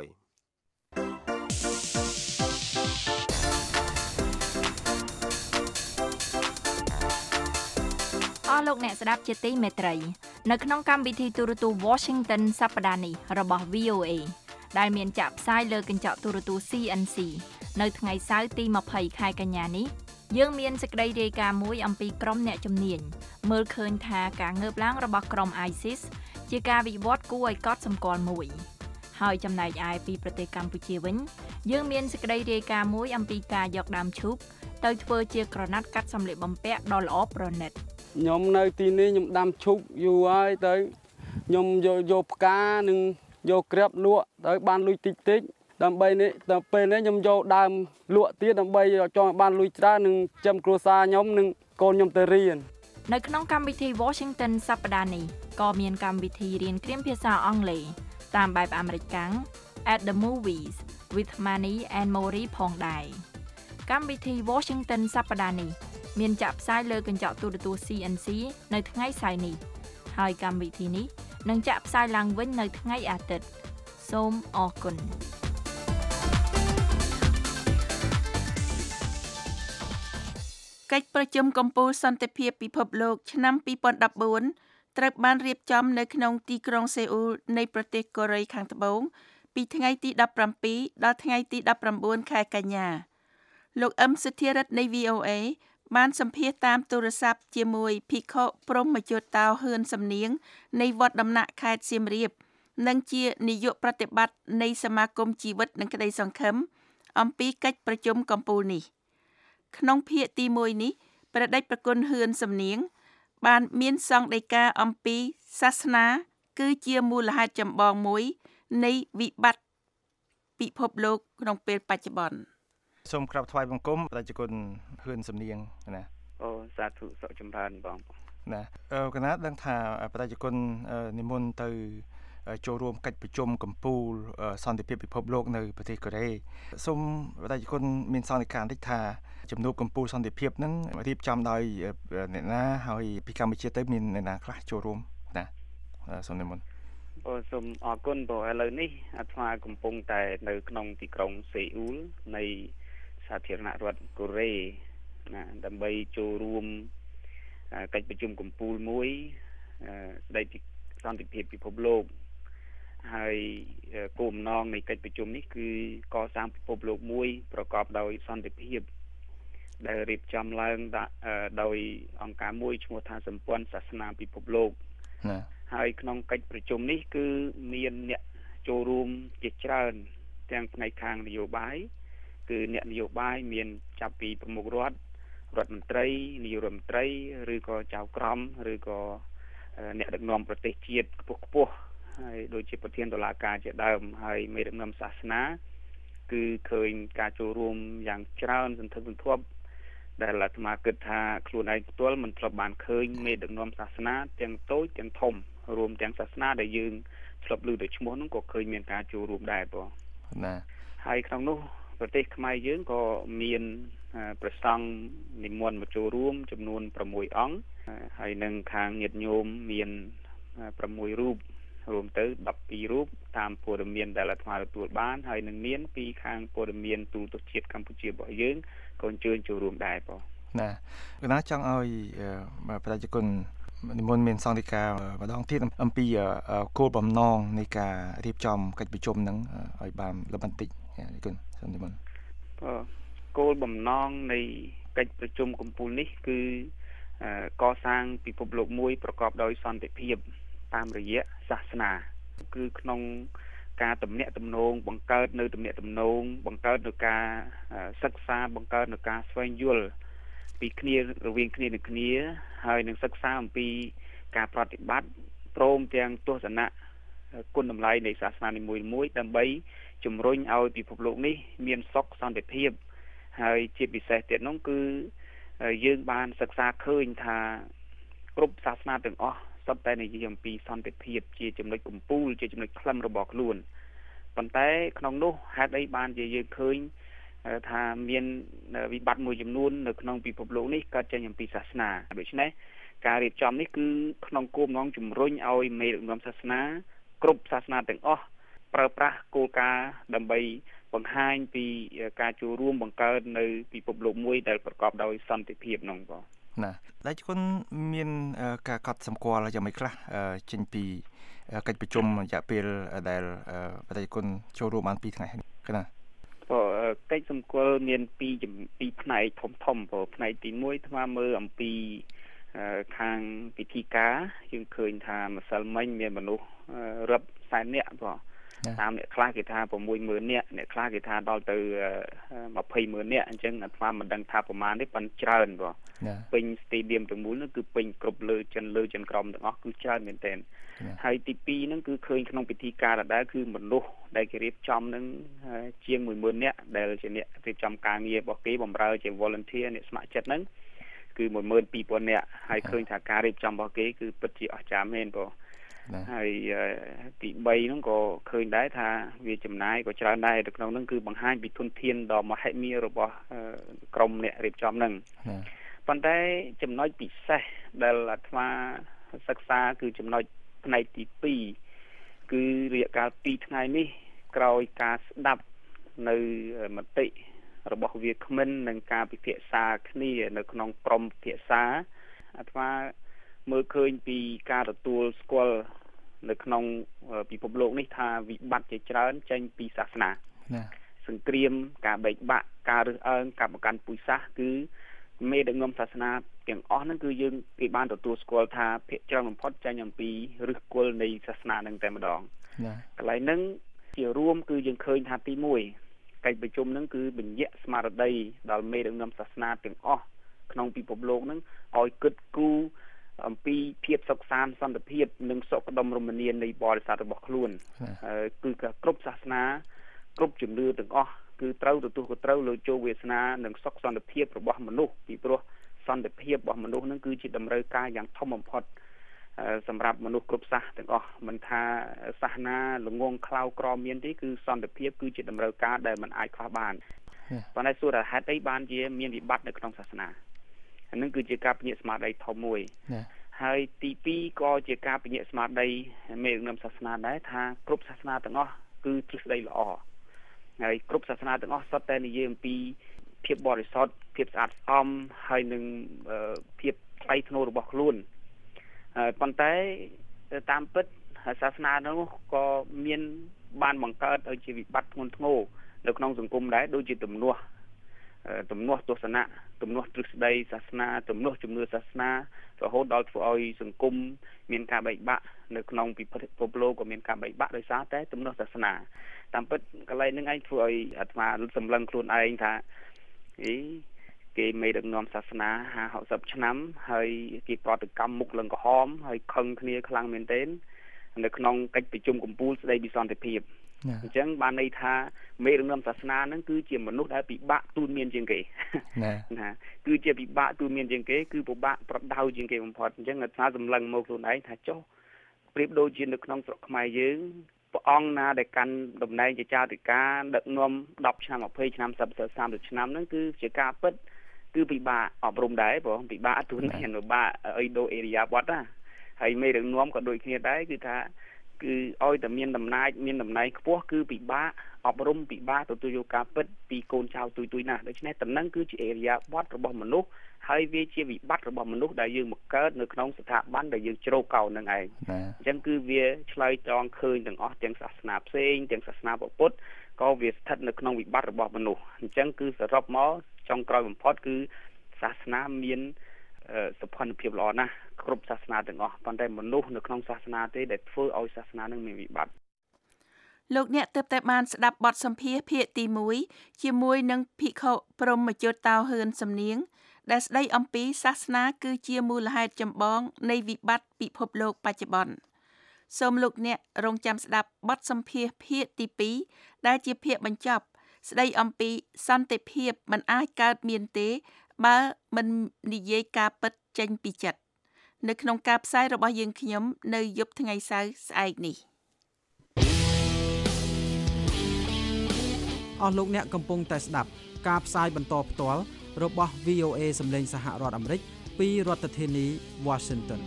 លោកអ្នកស្ដាប់ជាទីមេត្រីនៅក្នុងកម្មវិធីទូរទស្សន៍ Washington សប្តាហ៍នេះរបស់ VOA ដែលមានចាក់ផ្សាយលើកញ្ចក់ទូរទស្សន៍ CNC នៅថ្ងៃសៅរ៍ទី20ខែកញ្ញានេះយើងមានសេចក្តីរាយការណ៍មួយអំពីក្រុមអ្នកជំនាញមើលឃើញថាការងើបឡើងរបស់ក្រុម ISIS ជាការវិវត្តគួរឲ្យកត់សម្គាល់មួយហើយចំណែកឯពីប្រទេសកម្ពុជាវិញយើងមានសេចក្តីរាយការណ៍មួយអំពីការយកដើមឈូកទៅធ្វើជាក្រណាត់កាត់សម្លៀកបំពាក់ដ៏ល្អប្រណិតខ្ញុំនៅទីនេះខ្ញុំដាំឈូកយូរហើយទៅខ្ញុំយកផ្កានិងយកក្រាបលក់ទៅបានលុយតិចដើម្បីនេះដល់ពេលនេះខ្ញុំយកដើមលក់ទៀតដើម្បីចង់បានលុយច្រើននិងចាំគ្រួសារខ្ញុំនិងកូនខ្ញុំទៅរៀននៅក្នុងកម្មវិធី Washington សប្តាហ៍នេះក៏មានកម្មវិធីរៀនគ្រាមភាសាអង់គ្លេសតាមបែបអាមេរិកកាំង At the Movies with Manny and Mori ផងដែរកម្មវិធី Washington សប្តាហ៍នេះមានចាក់ផ្សាយលើកញ្ចក់ទូរទស្សន៍ CNC នៅថ្ងៃសៅរ៍នេះហើយកម្មវិធីនេះនឹងចាក់ផ្សាយឡើងវិញនៅថ្ងៃអាទិត្យសូមអរគុណកិច្ចប្រជុំកំពូលសន្តិភាពពិភពលោកឆ្នាំ2014ត្រូវបានរៀបចំនៅក្នុងទីក្រុងសេអ៊ូលនៃប្រទេសកូរ៉េខាងត្បូងពីថ្ងៃទី17ដល់ថ្ងៃទី19ខែកញ្ញាលោកអឹមសុធារិទ្ធនៃ VOA បានសម្ភាសតាមទូរស័ព្ទជាមួយភិក្ខុព្រហ្មជតោហ៊ឿនសំនៀងនៃវត្តដំណាក់ខេត្តសៀមរាបនិងជានាយកប្រតិបត្តិនៃសមាគមជីវិតនិងក្តីសង្ឃឹមអំពីកិច្ចប្រជុំកំពូលនេះក្នុងភាគទី1នេះព្រះដេចប្រគុណហ៊ឿនសំនៀងបានមានសង្ឃដីកាអំពីសាសនាគឺជាមូលហេតុចម្បងមួយនៃវិបត្តិពិភពលោកក្នុងពេលបច្ចុប្បន្នសូមក្រាបថ្វាយបង្គំព្រះដេចគុណហ៊ឿនសំនៀងណាអូសាធុសុខចម្រើនបងណាកណាដឹងថាព្រះដេចគុណនិមន្តទៅចូលរួមកិច្ចប្រជុំកំពូលសន្តិភាពពិភពលោកនៅប្រទេសកូរ៉េសូមព្រះដេចគុណមានសន្និដ្ឋានតិចថាជំនួបកំពូលសន្តិភាពនឹងរៀបចំដោយអ្នកណាហើយពីកម្ពុជាទៅមានអ្នកណាខ្លះចូលរួមណាសូមនិមន្តអូសូមអរគុណបងឥឡូវនេះអាត្មាកំពុងតែនៅក្នុងទីក្រុងសេអ៊ូលនៃសាធារណរដ្ឋកូរ៉េណាដើម្បីចូលរួមកិច្ចប្រជុំកំពូលមួយស្ដីពីសន្តិភាពពិភពលោកហើយគោលបំណងនៃកិច្ចប្រជុំនេះគឺកសាងពិភពលោកមួយប្រកបដោយសន្តិភាពដែលរៀបចំឡើងដោយអង្គការមួយឈ្មោះថាសម្ព័ន្ធសាសនាពិភពលោក ហហើយក្នុងកិច្ចប្រជុំនេះគឺមានអ្នកចូលរួមជាច្រើនទាំងផ្នែកខាងនយោបាយគឺអ្នកនយោបាយមានចាប់ពីប្រមុខរដ្ឋមន្ត្រីនាយករដ្ឋមន្ត្រីឬក៏ចៅក្រមឬក៏អ្នកដឹកនាំប្រទេសជាតិខ្ពស់ហើយដូចជាប្រធានតុលាការជាដើមហើយមេដឹកនាំសាសនាគឺឃើញការចូលរួមយ៉ាងច្រើនសន្ធឹកសន្ធាប់ដែលអាត្មាគិតថាខ្លួនឯងផ្ទាល់មិនធ្លាប់បានឃើញមេដឹកនាំសាសនាទាំងតូចទាំងធំរួមទាំងសាសនាដែលយើងធ្លាប់ឮទៅឈ្មោះនោះក៏ឃើញមានការចូលរួមដែរបងណាហើយក្នុងនោះប្រទេសខ្មែរយើងក៏មានព្រះសង្ឃនិមន្តមកចូលរួមចំនួន6អង្គហើយនឹងខាងញាតិញោមមាន6រូបរួមទៅ12រូបតាមព័ត៌មានដែលអាត្មាទទួលបានហើយនឹងមានពីខាងព័ត៌មានទូតជាតិកម្ពុជារបស់យើងក៏អញ្ជើញចូលរួមដែរបងណាគណៈចង់ឲ្យប្រជាជននិមន្តមានសង្ឃដីកាម្ដងទៀតអំពីគោលបំណងនៃការរៀបចំកិច្ចប្រជុំហ្នឹងឲ្យបានលំបន្តិចគុណសូមនិមន្តគោលបំណងនៃកិច្ចប្រជុំកំពូលនេះគឺកសាងពិភពលោកមួយប្រកបដោយសន្តិភាពតាមរយៈសាសនាគឺក្នុងការទំនាក់ទំនងបង្កើតនៅទំនាក់ទំនងបង្កើតនៅការសិក្សាបង្កើតនៅការស្វែងយល់ពីគ្នារវាងគ្នានឹងគ្នាហើយនឹងសិក្សាអំពីការប្រតិបត្តិព្រមទាំងទស្សនៈគុណតម្លៃនៃសាសនានីមួយៗដើម្បីជំរុញឲ្យពិភពលោកនេះមានសុខសន្តិភាពហើយជាពិសេសទៀតនោះគឺយើងបានសិក្សាឃើញថាគ្រប់សាសនាទាំងអស់សុទ្ធតែនិយាយអំពីសន្តិភាពជាចំណុចកំពូលជាចំណុចខ្លឹមរបស់ខ្លួនប៉ុន្តែក្នុងនោះហេតុអីបានជាយើងឃើញថាមានវិបត្តិមួយចំនួននៅក្នុងពិភពលោកនេះកើតចេញអំពីសាសនាដូច្នេះការរៀបចំនេះគឺក្នុងគោលបំណងជំរុញឲ្យមេដឹកនាំសាសនាគ្រប់សាសនាទាំងអស់ប្រើប្រាស់គោលការណ៍ដើម្បីបង្ហាញពីការចូលរួមបង្កើតនៅពិភពលោកមួយដែលប្រកបដោយសន្តិភាពនោះបងណាដែលគុណមានការកត់សម្គាល់យ៉ាងម៉េចខ្លះចេញពីកិច្ចប្រជុំរយៈពេលដែលប្រជាជនចូលរួមបាន2ថ្ងៃគណាកិច្ចសម្គាល់មាន2ផ្នែកធំបងផ្នែកទី1ថ្មមើលអំពីខាងពិធីការយើងឃើញថាម្សិលមិញមានមនុស្សរាប់សែននាក់បងតាមអ្នកខ្លះគេថា60000នាក់អ្នកខ្លះគេថាដល់ទៅ200,000នាក់អញ្ចឹងអាត្មាមិនដឹងថាប្រមាណទេប៉ុន្តែច្រើនបងពេញស្តេឌៀមទាំងមូលនោះគឺពេញគ្រប់លើចិនក្រមទាំងអស់គឺច្រើនមែនទែនហើយទី2ហ្នឹងគឺឃើញក្នុងពិធីការដដែលគឺមនុស្សដែលគេរៀបចំហ្នឹងជាង10000នាក់ដែលជាអ្នករៀបចំការងាររបស់គេបម្រើជា volunteer អ្នកស្ម័គ្រចិត្តហ្នឹងគឺ12000នាក់ហើយឃើញថាការរៀបចំរបស់គេគឺពិតជាអស្ចារ្យមែនបងហើយទី3ហ្នឹងក៏ឃើញដែរថាវាចំណាយក៏ច្រើនដែរនៅក្នុងហ្នឹងគឺបង្ហាញពីធនធានដ៏មហិមារបស់ក្រុមអ្នករៀបចំហ្នឹងប៉ុន្តែចំណុចពិសេសដែលអាត្មាសិក្សាគឺចំណុចផ្នែកទី2គឺរយៈកាល2ថ្ងៃនេះក្រោយការស្ដាប់នៅមតិរបស់វាគ្មិននិងការពិភាក្សាគ្នានៅក្នុងក្រុមពិភាក្សាអាត្មាមើលឃើញពីការទទួលស្គាល់នៅក្នុងពិភពលោកនេះថាវិបត្តិជាច្រើនចេញពីសាសនាសង្គ្រាមការបែកបាក់ការរើសអើងការបង្កាន់ពូជសាសន៍គឺមេដឹកនាំសាសនាទាំងអស់ហ្នឹងគឺយើងគេបានទទួលស្គាល់ថាភាគច្រើនបំផុតចេញអំពីឫសគល់នៃសាសនាហ្នឹងតែម្ដងកន្លែងហ្នឹងជារួមគឺយើងឃើញថាទី1កិច្ចប្រជុំហ្នឹងគឺបញ្ជាក់ស្មារតីដល់មេដឹកនាំសាសនាទាំងអស់ក្នុងពិភពលោកហ្នឹងឲ្យគិតគូរអំពីភាពសុខសាន្តសន្តិភាពនិងសុខដុមរមនានៃបរិស័ទរបស់ខ្លួនគឺគ្រប់សាសនាគ្រប់ជំនឿទាំងអស់គឺត្រូវទទួលខុសត្រូវលើជោគវាសនានិងសុខសន្តិភាពរបស់មនុស្សពីព្រោះសន្តិភាពរបស់មនុស្សនឹងគឺជាតម្រូវការយ៉ាងធំបំផុតសម្រាប់មនុស្សគ្រប់សាសទាំងអស់មិនថាសាសនាល្ងងខ្លៅក្រមានទេគឺសន្តិភាពគឺជាតម្រូវការដែលមិនអាចខ្វះបានប៉ុន្តែសួរថាហេតុអីបានជាមានវិបត្តិនៅក្នុងសាសនាអានឹងគឺជាការពញាក់ស្មារតីធំមួយហើយទី2ក៏ជាការពញាក់ស្មារតីមេដឹកនាំសាសនាដែរថាគ្រប់សាសនាទាំងអស់គឺទ្រឹស្ដីល្អហើយគ្រប់សាសនាទាំងអស់សុទ្ធតែនិយាយអំពីភាពបរិសុទ្ធភាពស្អាតស្អំហើយនឹងភាពថ្លៃថ្នូររបស់ខ្លួនប៉ុន្តែតាមពិតសាសនានោះក៏មានបានបង្កើតឲ្យជាវិបត្តិធ្ងន់ធ្ងរនៅក្នុងសង្គមដែរដូចជាទំនាស់ទស្សនៈទំនាស់ទ្រឹស្ដីសាសនាទំនាស់ជំនឿសាសនារហូតដល់ធ្វើឲ្យសង្គមមានការបែកបាក់នៅក្នុងពិភពលោកក៏មានការបែកបាក់ដោយសារតែទំនាស់សាសនាតាមពិតកន្លែងហ្នឹងឯងធ្វើឲ្យអាត្មាសម្លឹងខ្លួនឯងថាគេមេដឹកនាំសាសនា50-60ឆ្នាំហើយគេប្រតិកម្មមុខលឹងក្រហមហើយខឹងគ្នាខ្លាំងមែនទែននៅក្នុងកិច្ចប្រជុំកំពូលស្ដីពីសន្តិភាពអញ្ចឹងបានន័យថាមេដឹកនាំសាសនាហ្នឹងគឺជាមនុស្សដែលពិបាកទូនមានជាងគេណាគឺជាពិបាកទូនមានជាងគេគឺពិបាកប្រដៅជាងគេបំផុតអញ្ចឹងអាត្មាសម្លឹងមកខ្លួនឯងថាចុះប្រៀបដូចជានៅក្នុងស្រុកខ្មែរយើងព្រះអង្គណាដែលកាន់តំណែងជាចៅតិកាដឹកនាំ10ឆ្នាំ20ឆ្នាំ30ឆ្នាំហ្នឹងគឺជាការពិតគឺពិបាកអប់រំដែរបងពិបាកទូនមានពិបាកអីដូអេរីយ៉ាវត្តណាហើយមេដឹកនាំក៏ដូចគ្នាដែរគឺថាគឺឲ្យតែមានតំណែងខ្ពស់គឺពិបាកអប់រំពិបាកទទួលយកការពិតពីកូនចៅទុយណាស់ដូច្នេះតំណែងគឺជាអេរីយ៉ាវត្តរបស់មនុស្សហើយវាជាវិបត្តិរបស់មនុស្សដែលយើងមកកើតនៅក្នុងស្ថាប័នដែលយើងជ្រកកោននឹងឯងអញ្ចឹងគឺវាឆ្លើយតបឃើញទាំងអស់ទាំងសាសនាផ្សេងទាំងសាសនាពុទ្ធក៏វាស្ថិតនៅក្នុងវិបត្តិរបស់មនុស្សអញ្ចឹងគឺសរុបមកចុងក្រោយបំផុតគឺសាសនាមានសុភ័ណភាពល្អណាស់គ្រប់សាសនាទាំងអស់ប៉ុន្តែមនុស្សនៅក្នុងសាសនាទេដែលធ្វើឲ្យសាសនានឹងមានវិបត្តិលោកអ្នកទើបតែបានស្ដាប់បទសម្ភាសន៍ភាគទី1ជាមួយនឹងភិក្ខុព្រហ្មជតោហ៊ឿនសំនៀងដែលស្ដីអំពីសាសនាគឺជាមូលហេតុចម្បងនៃវិបត្តិពិភពលោកបច្ចុប្បន្នសូមលោកអ្នករងចាំស្ដាប់បទសម្ភាសន៍ភាគទី2ដែលជាភាគបញ្ចប់ស្ដីអំពីសន្តិភាពមិនអាចកើតមានទេបើមិននិយាយការពិតចេញពីចិត្តនៅក្នុងការផ្សាយរបស់យើងខ្ញុំនៅយប់ថ្ងៃសៅរ៍ស្អែកនេះអស់លោកអ្នកកំពុងតែស្ដាប់ការផ្សាយបន្តផ្ទាល់របស់ VOA សម្លេងសហរដ្ឋអាមេរិកពីរដ្ឋធានី Washington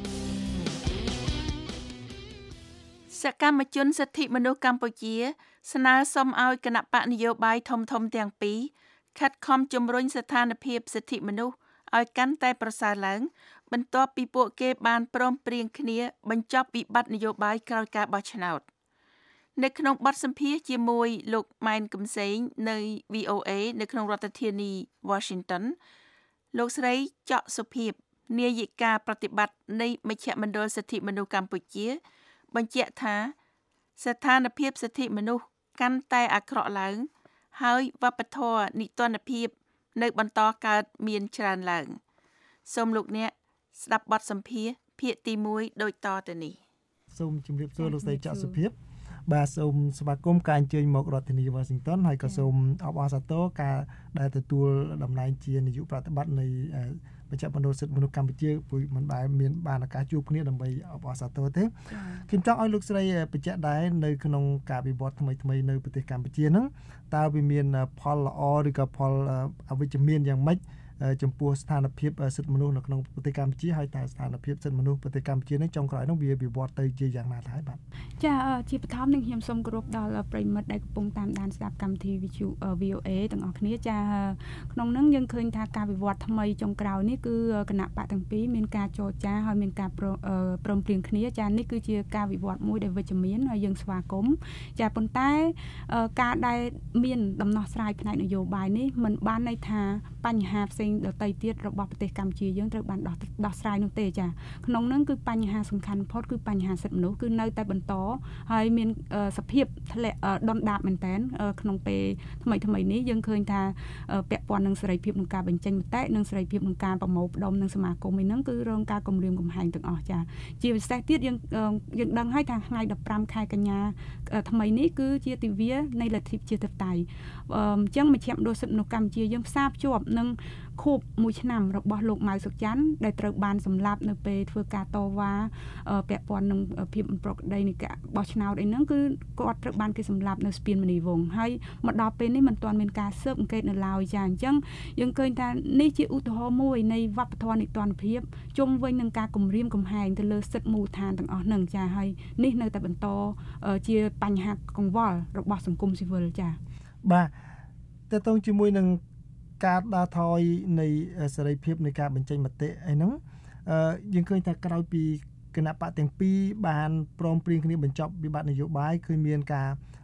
សកម្មជនសិទ្ធិមនុស្សកម្ពុជាស្នើសុំឲ្យគណៈបកនយោបាយធំៗទាំងពីរខិតខំជំរុញស្ថានភាពសិទ្ធិមនុស្សឲ្យកាន់តែប្រសើរឡើងបន្ទាប់ពីពួកគេបានព្រមព្រៀងគ្នាបញ្ចប់វិបត្តិនយោបាយក្រោយការបោះឆ្នោតនៅក្នុងបទសម្ភាសន៍ជាមួយលោកម៉ែនកំសែងនៅ VOA នៅក្នុងរដ្ឋធានី Washington លោកស្រីច័កសុភាពនាយិកាប្រតិបត្តិនៃមជ្ឈមណ្ឌលសិទ្ធិមនុស្សកម្ពុជាបញ្ជាក់ថាស្ថានភាពសិទ្ធិមនុស្សកាន់តែអាក្រក់ឡើងហើយវប្បធម៌នីតិរដ្ឋភាពនៅបន្តកើតមានច្រើនឡើងសូមលោកអ្នកស្ដាប់បទសម្ភាសន៍ភាគទី1ដូចតទៅនេះសូមជម្រាបសួរលោកស្រីច័កសុភាពបាទសូមស្វាគមន៍ការអញ្ជើញមករដ្ឋធានី Washington ហើយក៏សូមអបអរសាទរការដែលទទួលតំណែងជានាយកប្រតិបត្តិនៃមជ្ឈមណ្ឌលសិទ្ធិមនុស្សកម្ពុជាពុយមិនដែលមានបានឱកាសជួបគ្នាដើម្បីអបអរសាទរទេខ្ញុំចង់ឲ្យលោកស្រីបញ្ជាក់ដែរនៅក្នុងការវិវត្តថ្មីនៅប្រទេសកម្ពុជាហ្នឹងតើវាមានផលល្អឬក៏ផលអវិជ្ជមានយ៉ាងម៉េចចំពោះស្ថានភាពសិទ្ធិមនុស្សនៅក្នុងប្រទេសកម្ពុជាហើយតើស្ថានភាពសិទ្ធិមនុស្សប្រទេសកម្ពុជានេះចុងក្រោយនោះវាវិវត្តទៅជាយ៉ាងណាដែរបាទចាជាបឋមនឹងខ្ញុំសូមគោរពដល់ប្រិយមិត្តដែលកំពុងតាមដានស្ដាប់កម្មវិធី VOA ទាំងអស់គ្នាចាក្នុងនោះយើងឃើញថាការវិវត្តថ្មីចុងក្រោយនេះគឺគណៈបកទាំងពីរមានការចរចាហើយមានការព្រមព្រៀងគ្នាចានេះគឺជាការវិវត្តមួយដែលវិជ្ជមានហើយយើងស្វាគមន៍ចាប៉ុន្តែការដែលមានដំណោះស្រាយផ្នែកនយោបាយនេះមិនបានន័យថាបញ្ហាផ្សេងដទៃទៀតរបស់ប្រទេសកម្ពុជាយើងត្រូវបានដោះស្រាយនោះទេចាក្នុងនោះគឺបញ្ហាសំខាន់បំផុតគឺបញ្ហាសិទ្ធិមនុស្សគឺនៅតែបន្តហើយមានសភាពធ្លាក់ដុនដាបមែនតើក្នុងពេលថ្មីនេះយើងឃើញថាពាក់ព័ន្ធនឹងសេរីភាពក្នុងការបញ្ចេញមតិនិងសេរីភាពក្នុងការប្រមូលផ្ដុំនឹងសមាគមឯហ្នឹងគឺរងការគំរាមកំហែងទាំងអស់ចាជាពិសេសទៀតយើងដឹងហើយថាថ្ងៃ15ខែកញ្ញាថ្មីនេះគឺជាទិវានៃលទ្ធិប្រជាធិបតេយ្យអញ្ចឹងមជ្ឈមណ្ឌលសិទ្ធិមនុស្សកម្ពុជាយើងផ្សារភ្ជាប់នឹងខួប1ឆ្នាំរបស់លោកម៉ៅសុខច័ន្ទដែលត្រូវបានសម្លាប់នៅពេលធ្វើការតវ៉ាពាក់ព័ន្ធនឹងភាពមិនប្រក្រតីនៃការបោះឆ្នោតអីហ្នឹងគឺគាត់ត្រូវបានគេសម្លាប់នៅស្ពានមនីវង្សហើយមកដល់ពេលនេះមិនទាន់មានការស៊ើបអង្កេតនៅឡើយចាអញ្ចឹងយើងឃើញថានេះជាឧទាហរណ៍មួយនៃវប្បធម៌នីតិរដ្ឋភាពជុំវិញនឹងការគំរាមកំហែងទៅលើសិទ្ធិមូលដ្ឋានទាំងអស់ហ្នឹងចាហើយនេះនៅតែបន្តជាបញ្ហាកង្វល់របស់សង្គមស៊ីវិលចាបាទតើតើជាមួយនឹងការដើរថយនៃសេរីភាពនៃការបញ្ចេញមតិអីហ្នឹងយើងឃើញថាក្រោយពីគណៈបកទាំងពីរបានព្រមព្រៀងគ្នាបញ្ចប់វិបត្តិនយោបាយគឺមានការ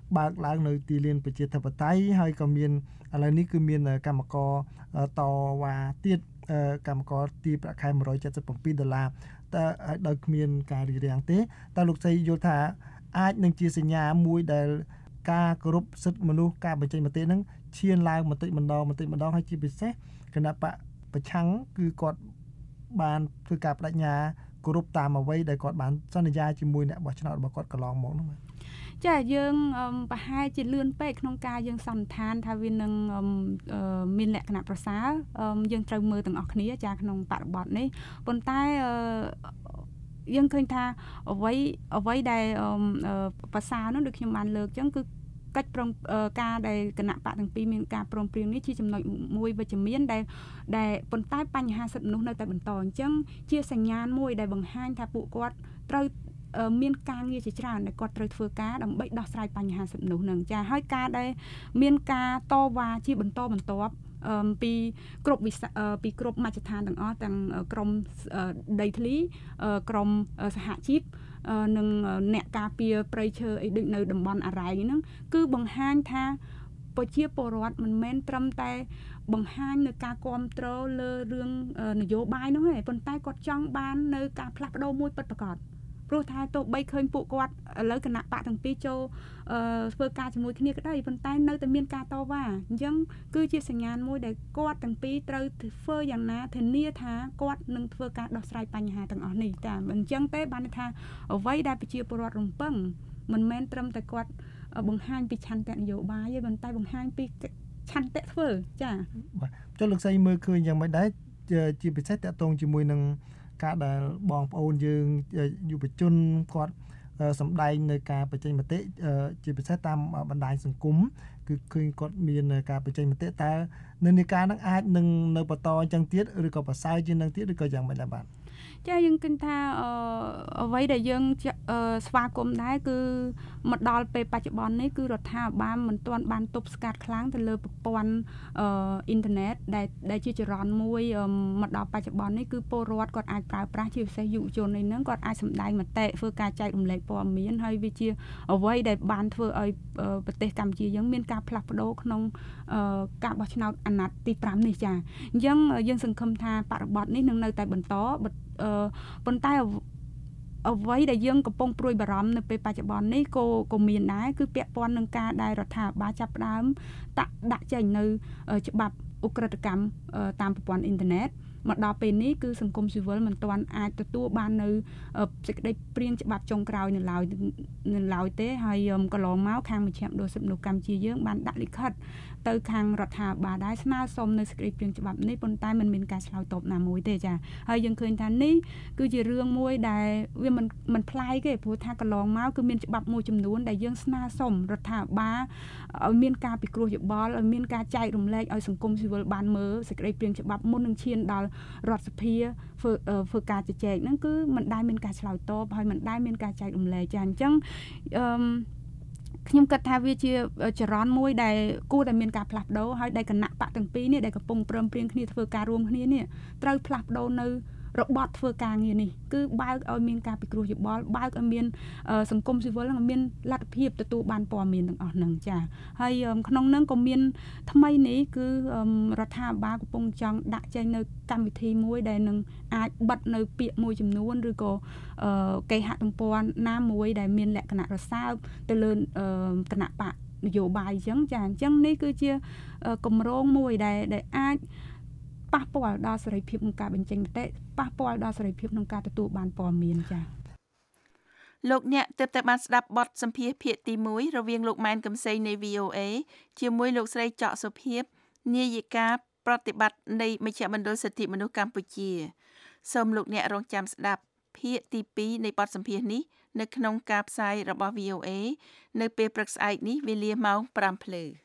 បើកឡើងនៅទីលានប្រជាធិបតេយ្យហើយក៏មានឥឡូវនេះគឺមានកម្មករតវ៉ាទៀតកម្មករទីប្រាក់ខែ$177តែដោយគ្មានការរារាំងទេតែលោកស្រីយល់ថាអាចនឹងជាសញ្ញាមួយដែលការគោរពសិទ្ធិមនុស្សការបញ្ចេញមតិហ្នឹងឈានឡើងបន្តិចម្ដងហើយជាពិសេសគណៈបកប្រឆាំងគឺគាត់បានធ្វើការបដិញ្ញាគោរពតាមអ្វីដែលគាត់បានសន្យាជាមួយអ្នកបោះឆ្នោតរបស់គាត់កន្លងមកហ្នឹងបាទចាយើងប្រហែលជាលឿនពេកក្នុងការយើងសន្និដ្ឋានថាវានឹងមានលក្ខណៈប្រសើរយើងត្រូវមើលទាំងអស់គ្នាចាក្នុងបរិបទនេះប៉ុន្តែយើងឃើញថាអ្វីដែលប្រសើរនោះដូចខ្ញុំបានលើកចឹងគឺកិច្ចព្រមការដែលគណៈបកទាំងពីរមានការព្រមព្រៀងនេះជាចំណុចមួយវិជ្ជមានដែលប៉ុន្តែបញ្ហាសិទ្ធិមនុស្សនៅតែបន្តអញ្ចឹងជាសញ្ញាណមួយដែលបង្ហាញថាពួកគាត់ត្រូវមានការងារជាច្រើនដែលគាត់ត្រូវធ្វើការដើម្បីដោះស្រាយបញ្ហាសិទ្ធិមនុស្សនឹងចាហើយការដែលមានការតវ៉ាជាបន្តបន្ទាប់ពីគ្រប់មជ្ឈដ្ឋានទាំងអស់ទាំងក្រមដីធ្លីក្រមសហជីពនិងអ្នកការពារព្រៃឈើអីដូចនៅតំបន់អរ៉ៃហ្នឹងគឺបង្ហាញថាប្រជាពលរដ្ឋមិនមែនត្រឹមតែបង្ហាញនៅការគ្រប់គ្រងលើរឿងនយោបាយនោះទេប៉ុន្តែគាត់ចង់បាននៅការផ្លាស់ប្ដូរមួយពិតប្រាកដព្រោះថាទោះបីឃើញពួកគាត់ឥឡូវគណៈបកទាំងពីរចូលធ្វើការជាមួយគ្នាក្តីប៉ុន្តែនៅតែមានការតវ៉ាអញ្ចឹងគឺជាសញ្ញាណមួយដែលគាត់ទាំងពីរត្រូវធ្វើយ៉ាងណាធានាថាគាត់នឹងធ្វើការដោះស្រាយបញ្ហាទាំងអស់នេះតែអញ្ចឹងទេបានន័យថាអ្វីដែលប្រជាពលរដ្ឋរំពឹងមិនមែនត្រឹមតែគាត់បង្ហាញពីឆន្ទៈនយោបាយទេប៉ុន្តែបង្ហាញពីឆន្ទៈធ្វើចាបាទចុះលោកស្រីមើលឃើញយ៉ាងម៉េចដែរជាពិសេសតកតងជាមួយនឹងការដែលបងប្អូនយើងយុវជនគាត់សម្ដែងនៅការបញ្ចេញមតិជាពិសេសតាមបណ្ដាញសង្គមគឺឃើញគាត់មានការបញ្ចេញមតិតើនិន្នាការហ្នឹងអាចនឹងនៅបន្តអញ្ចឹងទៀតឬក៏ប្រសើរជាងនឹងទៀតឬក៏យ៉ាងម៉េចដែរបាទចាយើងគិតថាអ្វីដែលយើងស្វាគមន៍ដែរគឺមកដល់ពេលបច្ចុប្បន្ននេះគឺរដ្ឋាភិបាលមិនទាន់បានទប់ស្កាត់ខ្លាំងទៅលើប្រព័ន្ធអ៊ីនធឺណិតដែលជាចរន្តមួយមកដល់បច្ចុប្បន្ននេះគឺពលរដ្ឋគាត់អាចប្រើប្រាស់ជាពិសេសយុវជននេះហ្នឹងគាត់អាចសម្ដែងមតិធ្វើការចែករំលែកព័ត៌មានហើយវាជាអ្វីដែលបានធ្វើឲ្យប្រទេសកម្ពុជាយើងមានការផ្លាស់ប្ដូរក្នុងការបោះឆ្នោតអាណត្តិទី5នេះចាអញ្ចឹងយើងសង្ឃឹមថាបរិបទនេះនឹងនៅតែបន្តប៉ុន្តែអ្វីដែលយើងកំពុងព្រួយបារម្ភនៅពេលបច្ចុប្បន្ននេះក៏មានដែរគឺពាក់ព័ន្ធនឹងការដែលរដ្ឋាភិបាលចាប់ផ្ដើមដាក់ចេញនៅច្បាប់ឧក្រិដ្ឋកម្មតាមប្រព័ន្ធអ៊ីនធឺណិតមកដល់ពេលនេះគឺសង្គមស៊ីវិលមិនទាន់អាចទទួលបាននៅសេចក្តីព្រាងច្បាប់ចុងក្រោយនៅឡើយទេហើយកន្លងមកខាងមជ្ឈមណ្ឌលសិទ្ធិមនុស្សកម្ពុជាយើងបានដាក់លិខិតទៅខាងរដ្ឋាភិបាលដែរស្នើសុំនៅសេចក្តីព្រាងច្បាប់នេះប៉ុន្តែมันមានការឆ្លើយតបណាមួយទេចាហើយយើងឃើញថានេះគឺជារឿងមួយដែលវាមិនប្លែកទេព្រោះថាកន្លងមកគឺមានច្បាប់មួយចំនួនដែលយើងស្នើសុំរដ្ឋាភិបាលឲ្យមានការពិគ្រោះយោបល់ឲ្យមានការចែករំលែកឲ្យសង្គមស៊ីវិលបានមើលសេចក្តីព្រាងច្បាប់មុននឹងឈានដល់រដ្ឋសភាធ្វើការជជែកហ្នឹងគឺមិនដែលមានការឆ្លើយតបហើយមិនដែលមានការចែករំលែកចាអញ្ចឹងខ្ញុំគិតថាវាជាចរន្តមួយដែលគួរតែមានការផ្លាស់ប្ដូរហើយដែលគណៈបកទាំងពីរនេះដែលកំពុងព្រមព្រៀងគ្នាធ្វើការរួមគ្នានេះត្រូវផ្លាស់ប្ដូរនៅរបបធ្វើការងារនេះគឺបើកឲ្យមានការពិគ្រោះយោបល់បើកឲ្យមានសង្គមស៊ីវិលនឹងមានលទ្ធភាពទទួលបានព័ត៌មានទាំងអស់ហ្នឹងចាហើយក្នុងហ្នឹងក៏មានថ្មីនេះគឺរដ្ឋាភិបាលកំពុងចង់ដាក់ចេញនៅកម្មវិធីមួយដែលនឹងអាចបិទនៅពាក្យមួយចំនួនឬក៏គេហទំព័រណាមួយដែលមានលក្ខណៈរសើបទៅលើគណៈបកនយោបាយអញ្ចឹងចាអញ្ចឹងនេះគឺជាគម្រោងមួយដែលអាចប៉ះពាល់ដល់សេរីភាពក្នុងការបញ្ចេញមតិប៉ះពាល់ដល់សេរីភាពក្នុងការទទួលបានព័ត៌មានចា៎លោកអ្នកទើបតែបានស្ដាប់បទសម្ភាសន៍ភាគទី1រវាងលោកម៉ែនកំសីនៃ VOA ជាមួយលោកស្រីច័កសុភាពនាយិកាប្រតិបត្តិនៃមជ្ឈមណ្ឌលសិទ្ធិមនុស្សកម្ពុជាសូមលោកអ្នករងចាំស្ដាប់ភាគទី2នៃបទសម្ភាសន៍នេះនៅក្នុងការផ្សាយរបស់ VOA នៅពេលព្រឹកស្អែកនេះវេលាម៉ោង 5:00 ព្រឹក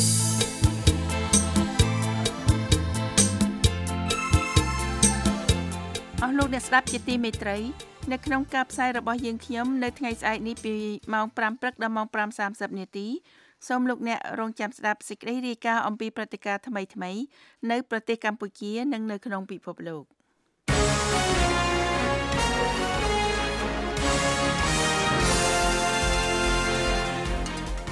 អស់លោកអ្នកស្ដាប់ជាទីមេត្រីនៅក្នុងការផ្សាយរបស់យើងខ្ញុំនៅថ្ងៃស្អែកនេះពីម៉ោង 5 ព្រឹកដល់ម៉ោង 5:30 នាទីសូមលោកអ្នករងចាំស្ដាប់សេចក្តីរាយការណ៍អំពីព្រឹត្តិការណ៍ថ្មីៗនៅប្រទេសកម្ពុជានិងនៅក្នុងពិភពលោក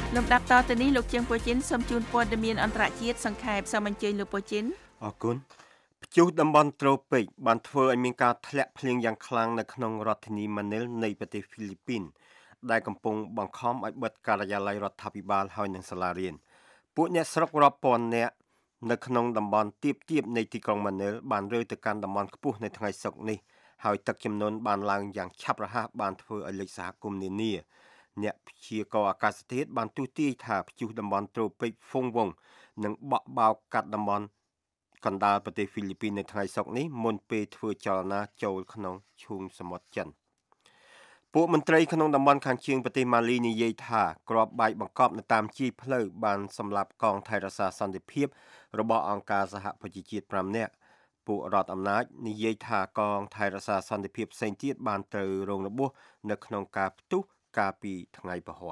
លំដាប់តទៅនេះលោកជាងពូជីនសូមជូនព័ត៌មានអន្តរជាតិសង្ខេបសូមអញ្ជើញលោកពូជីនអរគុណព្យុះតំបន់ត្រូពិកបានធ្វើឲ្យមានការធ្លាក់ភ្លៀងយ៉ាងខ្លាំងនៅក្នុងរដ្ឋធានីម៉ានីលនៃប្រទេសហ្វីលីពីនដែលកំពុងបង្ខំឲ្យបិទការិយាល័យរដ្ឋាភិបាលហើយនិងសាលារៀនពួកអ្នកស្រុករាប់ពាន់នាក់នៅក្នុងតំបន់ទៀបនៃទីក្រុងម៉ានីលបានរើទៅកាន់តំបន់ខ្ពស់នៅថ្ងៃសុក្រនេះហើយទឹកជំនន់បានឡើងយ៉ាងឆាប់រហ័សបានធ្វើឲ្យលេខសហគមន៍នានាអ្នកព្យាករណ៍អាកាសធាតុបានទស្សន៍ទាយថាព្យុះតំបន់ត្រូពិកហ្វុងវងនឹងបក់បោកកាត់តំបន់កណ្ដាលប្រទេសហ្វីលីពីននៅថ្ងៃសុក្រនេះមុនពេលធ្វើចលនាចូលក្នុងឈូងសមុទ្រចិនពួកមន្ត្រីក្នុងតំបន់ខាងជើងប្រទេសម៉ាលីនិយាយថាគ្រាប់បែកបង្កប់នៅតាមជីផ្លូវបានសម្លាប់កងថៃរក្សាសន្តិភាពរបស់អង្គការសហប្រជាជាតិ5នាក់ពួករដ្ឋអំណាចនិយាយថាកងថៃរក្សាសន្តិភាពផ្សេងទៀតបានត្រូវរងរបួសនៅក្នុងការផ្ទុះកាលពីថ្ងៃពហុ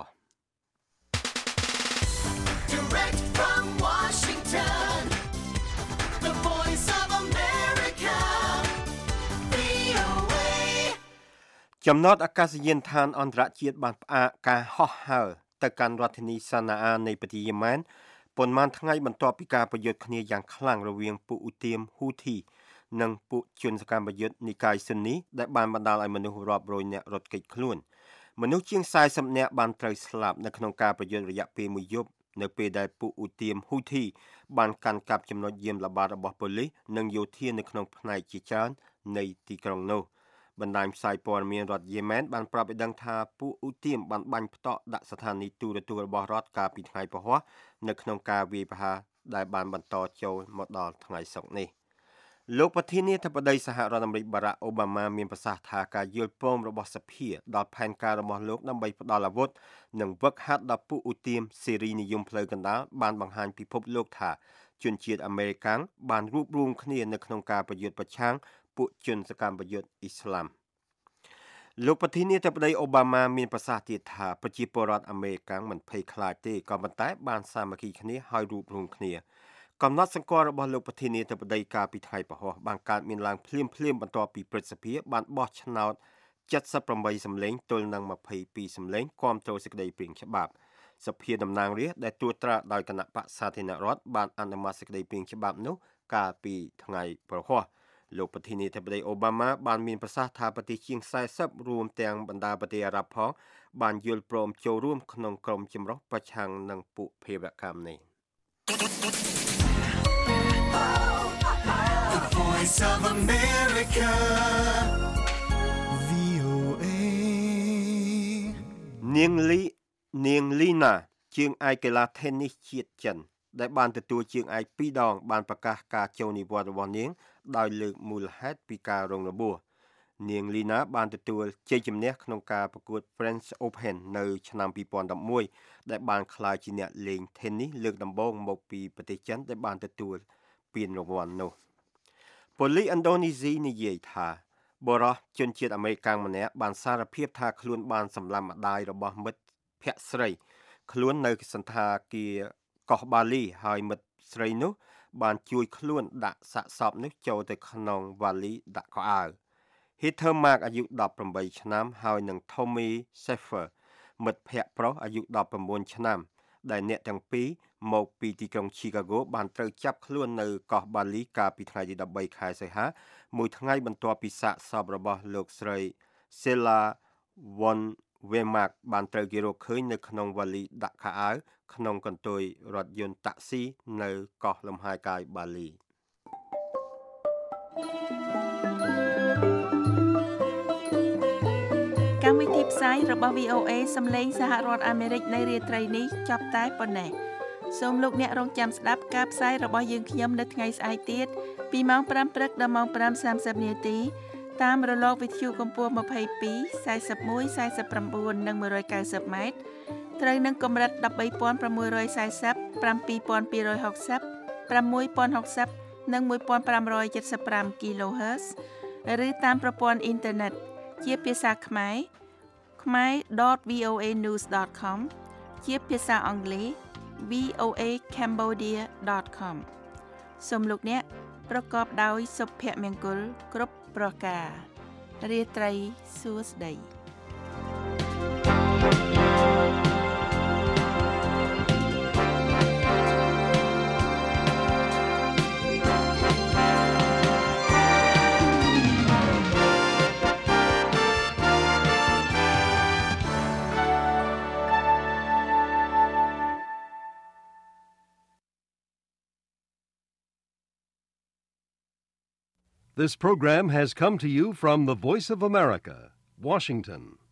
Direct from Washington, the voice of America, VOA. ចំណតអាកាសយានដ្ឋានអន្តរជាតិបានផ្អាកការហោះហើរទៅកាន់រដ្ឋធានីសាណាអានៃប្រទេសយេម៉ែនប៉ុន្មានថ្ងៃបន្ទាប់ពីការប្រយុទ្ធគ្នាយ៉ាងខ្លាំងរវាងពួកឧទាមហ៊ូធីនិងពួកជនសកម្មប្រយុទ្ធនិកាយស៊ុននីដែលបានបណ្ដាលឲ្យមនុស្សរាប់រយនាក់រត់គេចខ្លួនមនុស្សជាង40នាក់បានត្រូវស្លាប់នៅក្នុងការប្រយុទ្ធរយៈពេលមួយយប់នៅពេលដែលពួកឧទាមហ៊ូធីបានកាន់កាប់ចំណុចយាមល្បាតរបស់ប៉ូលីសនិងយោធានៅក្នុងផ្នែកជាច្រើននៃទីក្រុងនោះបណ្ដាញផ្សាយព័ត៌មានរដ្ឋយេម៉ែនបានប្រាប់ឲ្យដឹងថាពួកឧទាមបានបាញ់ផ្តក់ដាក់ស្ថានីយទូរទស្សន៍របស់រដ្ឋកាលពីថ្ងៃពហុនៅក្នុងការវាយប្រហារដែលបានបន្តចូលមកដល់ថ្ងៃសុក្រនេះលោកប្រធានាធិបតីសហរដ្ឋអាមេរិកបារ៉ាក់អូបាម៉ាមានប្រសាសន៍ថាការយល់ព្រមរបស់សភាដល់ផែនការរបស់លោកដើម្បីផ្ដល់អាវុធនិងវឹកហាត់ដល់ពួកឧទាមសេរីនិយមផ្លូវកណ្ដាលបានបង្ហាញពិភពលោកថាជនជាតិអាមេរិកាំងបានរួបរวมគ្នានៅក្នុងការប្រយុទ្ធប្រឆាំងពួកជនសកម្មប្រយុទ្ធអ៊ីស្លាមលោកប្រធានាធិបតីអូបាម៉ាមានប្រសាសន៍ទៀតថាប្រជាពលរដ្ឋអាមេរិកាំងមិនភ័យខ្លាចទេក៏ប៉ុន្តែបានសាមគ្គីគ្នាហើយរួបរวมគ្នាកំណត់សង្កល់របស់លោកប្រធានាធិបតីកាលពីថ្ងៃពហុបានកើតមានឡើងភ្លាមបន្ទាប់ពីព្រឹទ្ធសភាបានបោះឆ្នោត78សម្លេងទល់នឹង22សម្លេងគាំទ្រសេចក្តីព្រាងច្បាប់សភាតំណាងរាស្ត្រដែលត្រួតត្រាដោយគណៈបក្សសាធារណរដ្ឋបានអនុម័តសេចក្តីព្រាងច្បាប់នោះកាលពីថ្ងៃពហុលោកប្រធានាធិបតីអូបាម៉ាបានមានប្រសាសន៍ថាប្រទេសជាង40រួមទាំងបណ្ដាប្រទេសអារ៉ាប់ផងបានយល់ព្រមចូលរួមក្នុងក្រុមចម្រុះប្រឆាំងនឹងពួកភេរវកម្មនេះ The voice of America, VOA. នាងលីណាជាងឯកកីឡា Tennis ជាតិចិនដែលបានទទួលជើងឯក2ដងបានប្រកាសការចូលនិវត្តន៍របស់នាងដោយលើកមូលហេតុពីការរងរបួសនាងលីណាបានទទួលជ័យជំនះក្នុងការប្រកួត French Open នៅឆ្នាំ2011ដែលបានក្លាយជាអ្នកលេង Tennis លើកដំបូងមកពីប្រទេសចិនដែលបានទទួលពានរង្វាន់នោះប៉ូលីសឥណ្ឌូនេស៊ីនិយាយថាបរិសុទ្ធជនជាតិអាមេរិកម្នាក់បានសារភាពថាខ្លួនបានសម្លាប់ម្ដាយរបស់មិត្តភក្តិស្រីខ្លួននៅសន្តាគារកោះបាលីហើយមិត្តស្រីនោះបានជួយខ្លួនដាក់សាកសពនេះចូលទៅក្នុងវ៉ាលីដាក់ខោអាវ Heather Mark អាយុ18ឆ្នាំហើយនិង Tommy Sheffer មិត្តភក្តិប្រុសអាយុ19ឆ្នាំដែលអ្នកទាំងពីរមកពីទីក្រុង Chicago បានត្រូវចាប់ខ្លួននៅកោះបាលីកាលពីថ្ងៃទី13ខែសីហាមួយថ្ងៃបន្ទាប់ពីសាកសពរបស់លោកស្រី Sheila Von Wemark បានត្រូវគេរកឃើញនៅក្នុងវ៉ាលីដាក់ខោអាវក្នុងកន្ទុយរថយន្តតាក់ស៊ីនៅកោះលំហែកាយបាលីកម្មវិធីផ្សាយរបស់ VOA សម្លេងសហរដ្ឋអាមេរិកនៃរាត្រីនេះចប់តែប៉ុណ្ណេះសូមលោកអ្នករងចាំស្ដាប់ការផ្សាយរបស់យើងខ្ញុំនៅថ្ងៃស្អែកទៀតពីម៉ោង 5 ព្រឹកដល់ម៉ោង 5:30 នាទីតាមរលកវិទ្យុកម្ពស់22 41 49និង190ម៉ែត្រត្រូវនឹងកម្រិត 13640 7260 6060និង1575 kHz ឬតាមប្រព័ន្ធអ៊ីនធឺណិតជាភាសាខ្មែរ khmer.voanews.com ជាភាសាអង់គ្លេស voacambodia.com សូមលោកអ្នកប្រកបដោយសុភមង្គលគ្រប់ប្រការរាត្រីសួស្តី This program has come to you from the Voice of America, Washington.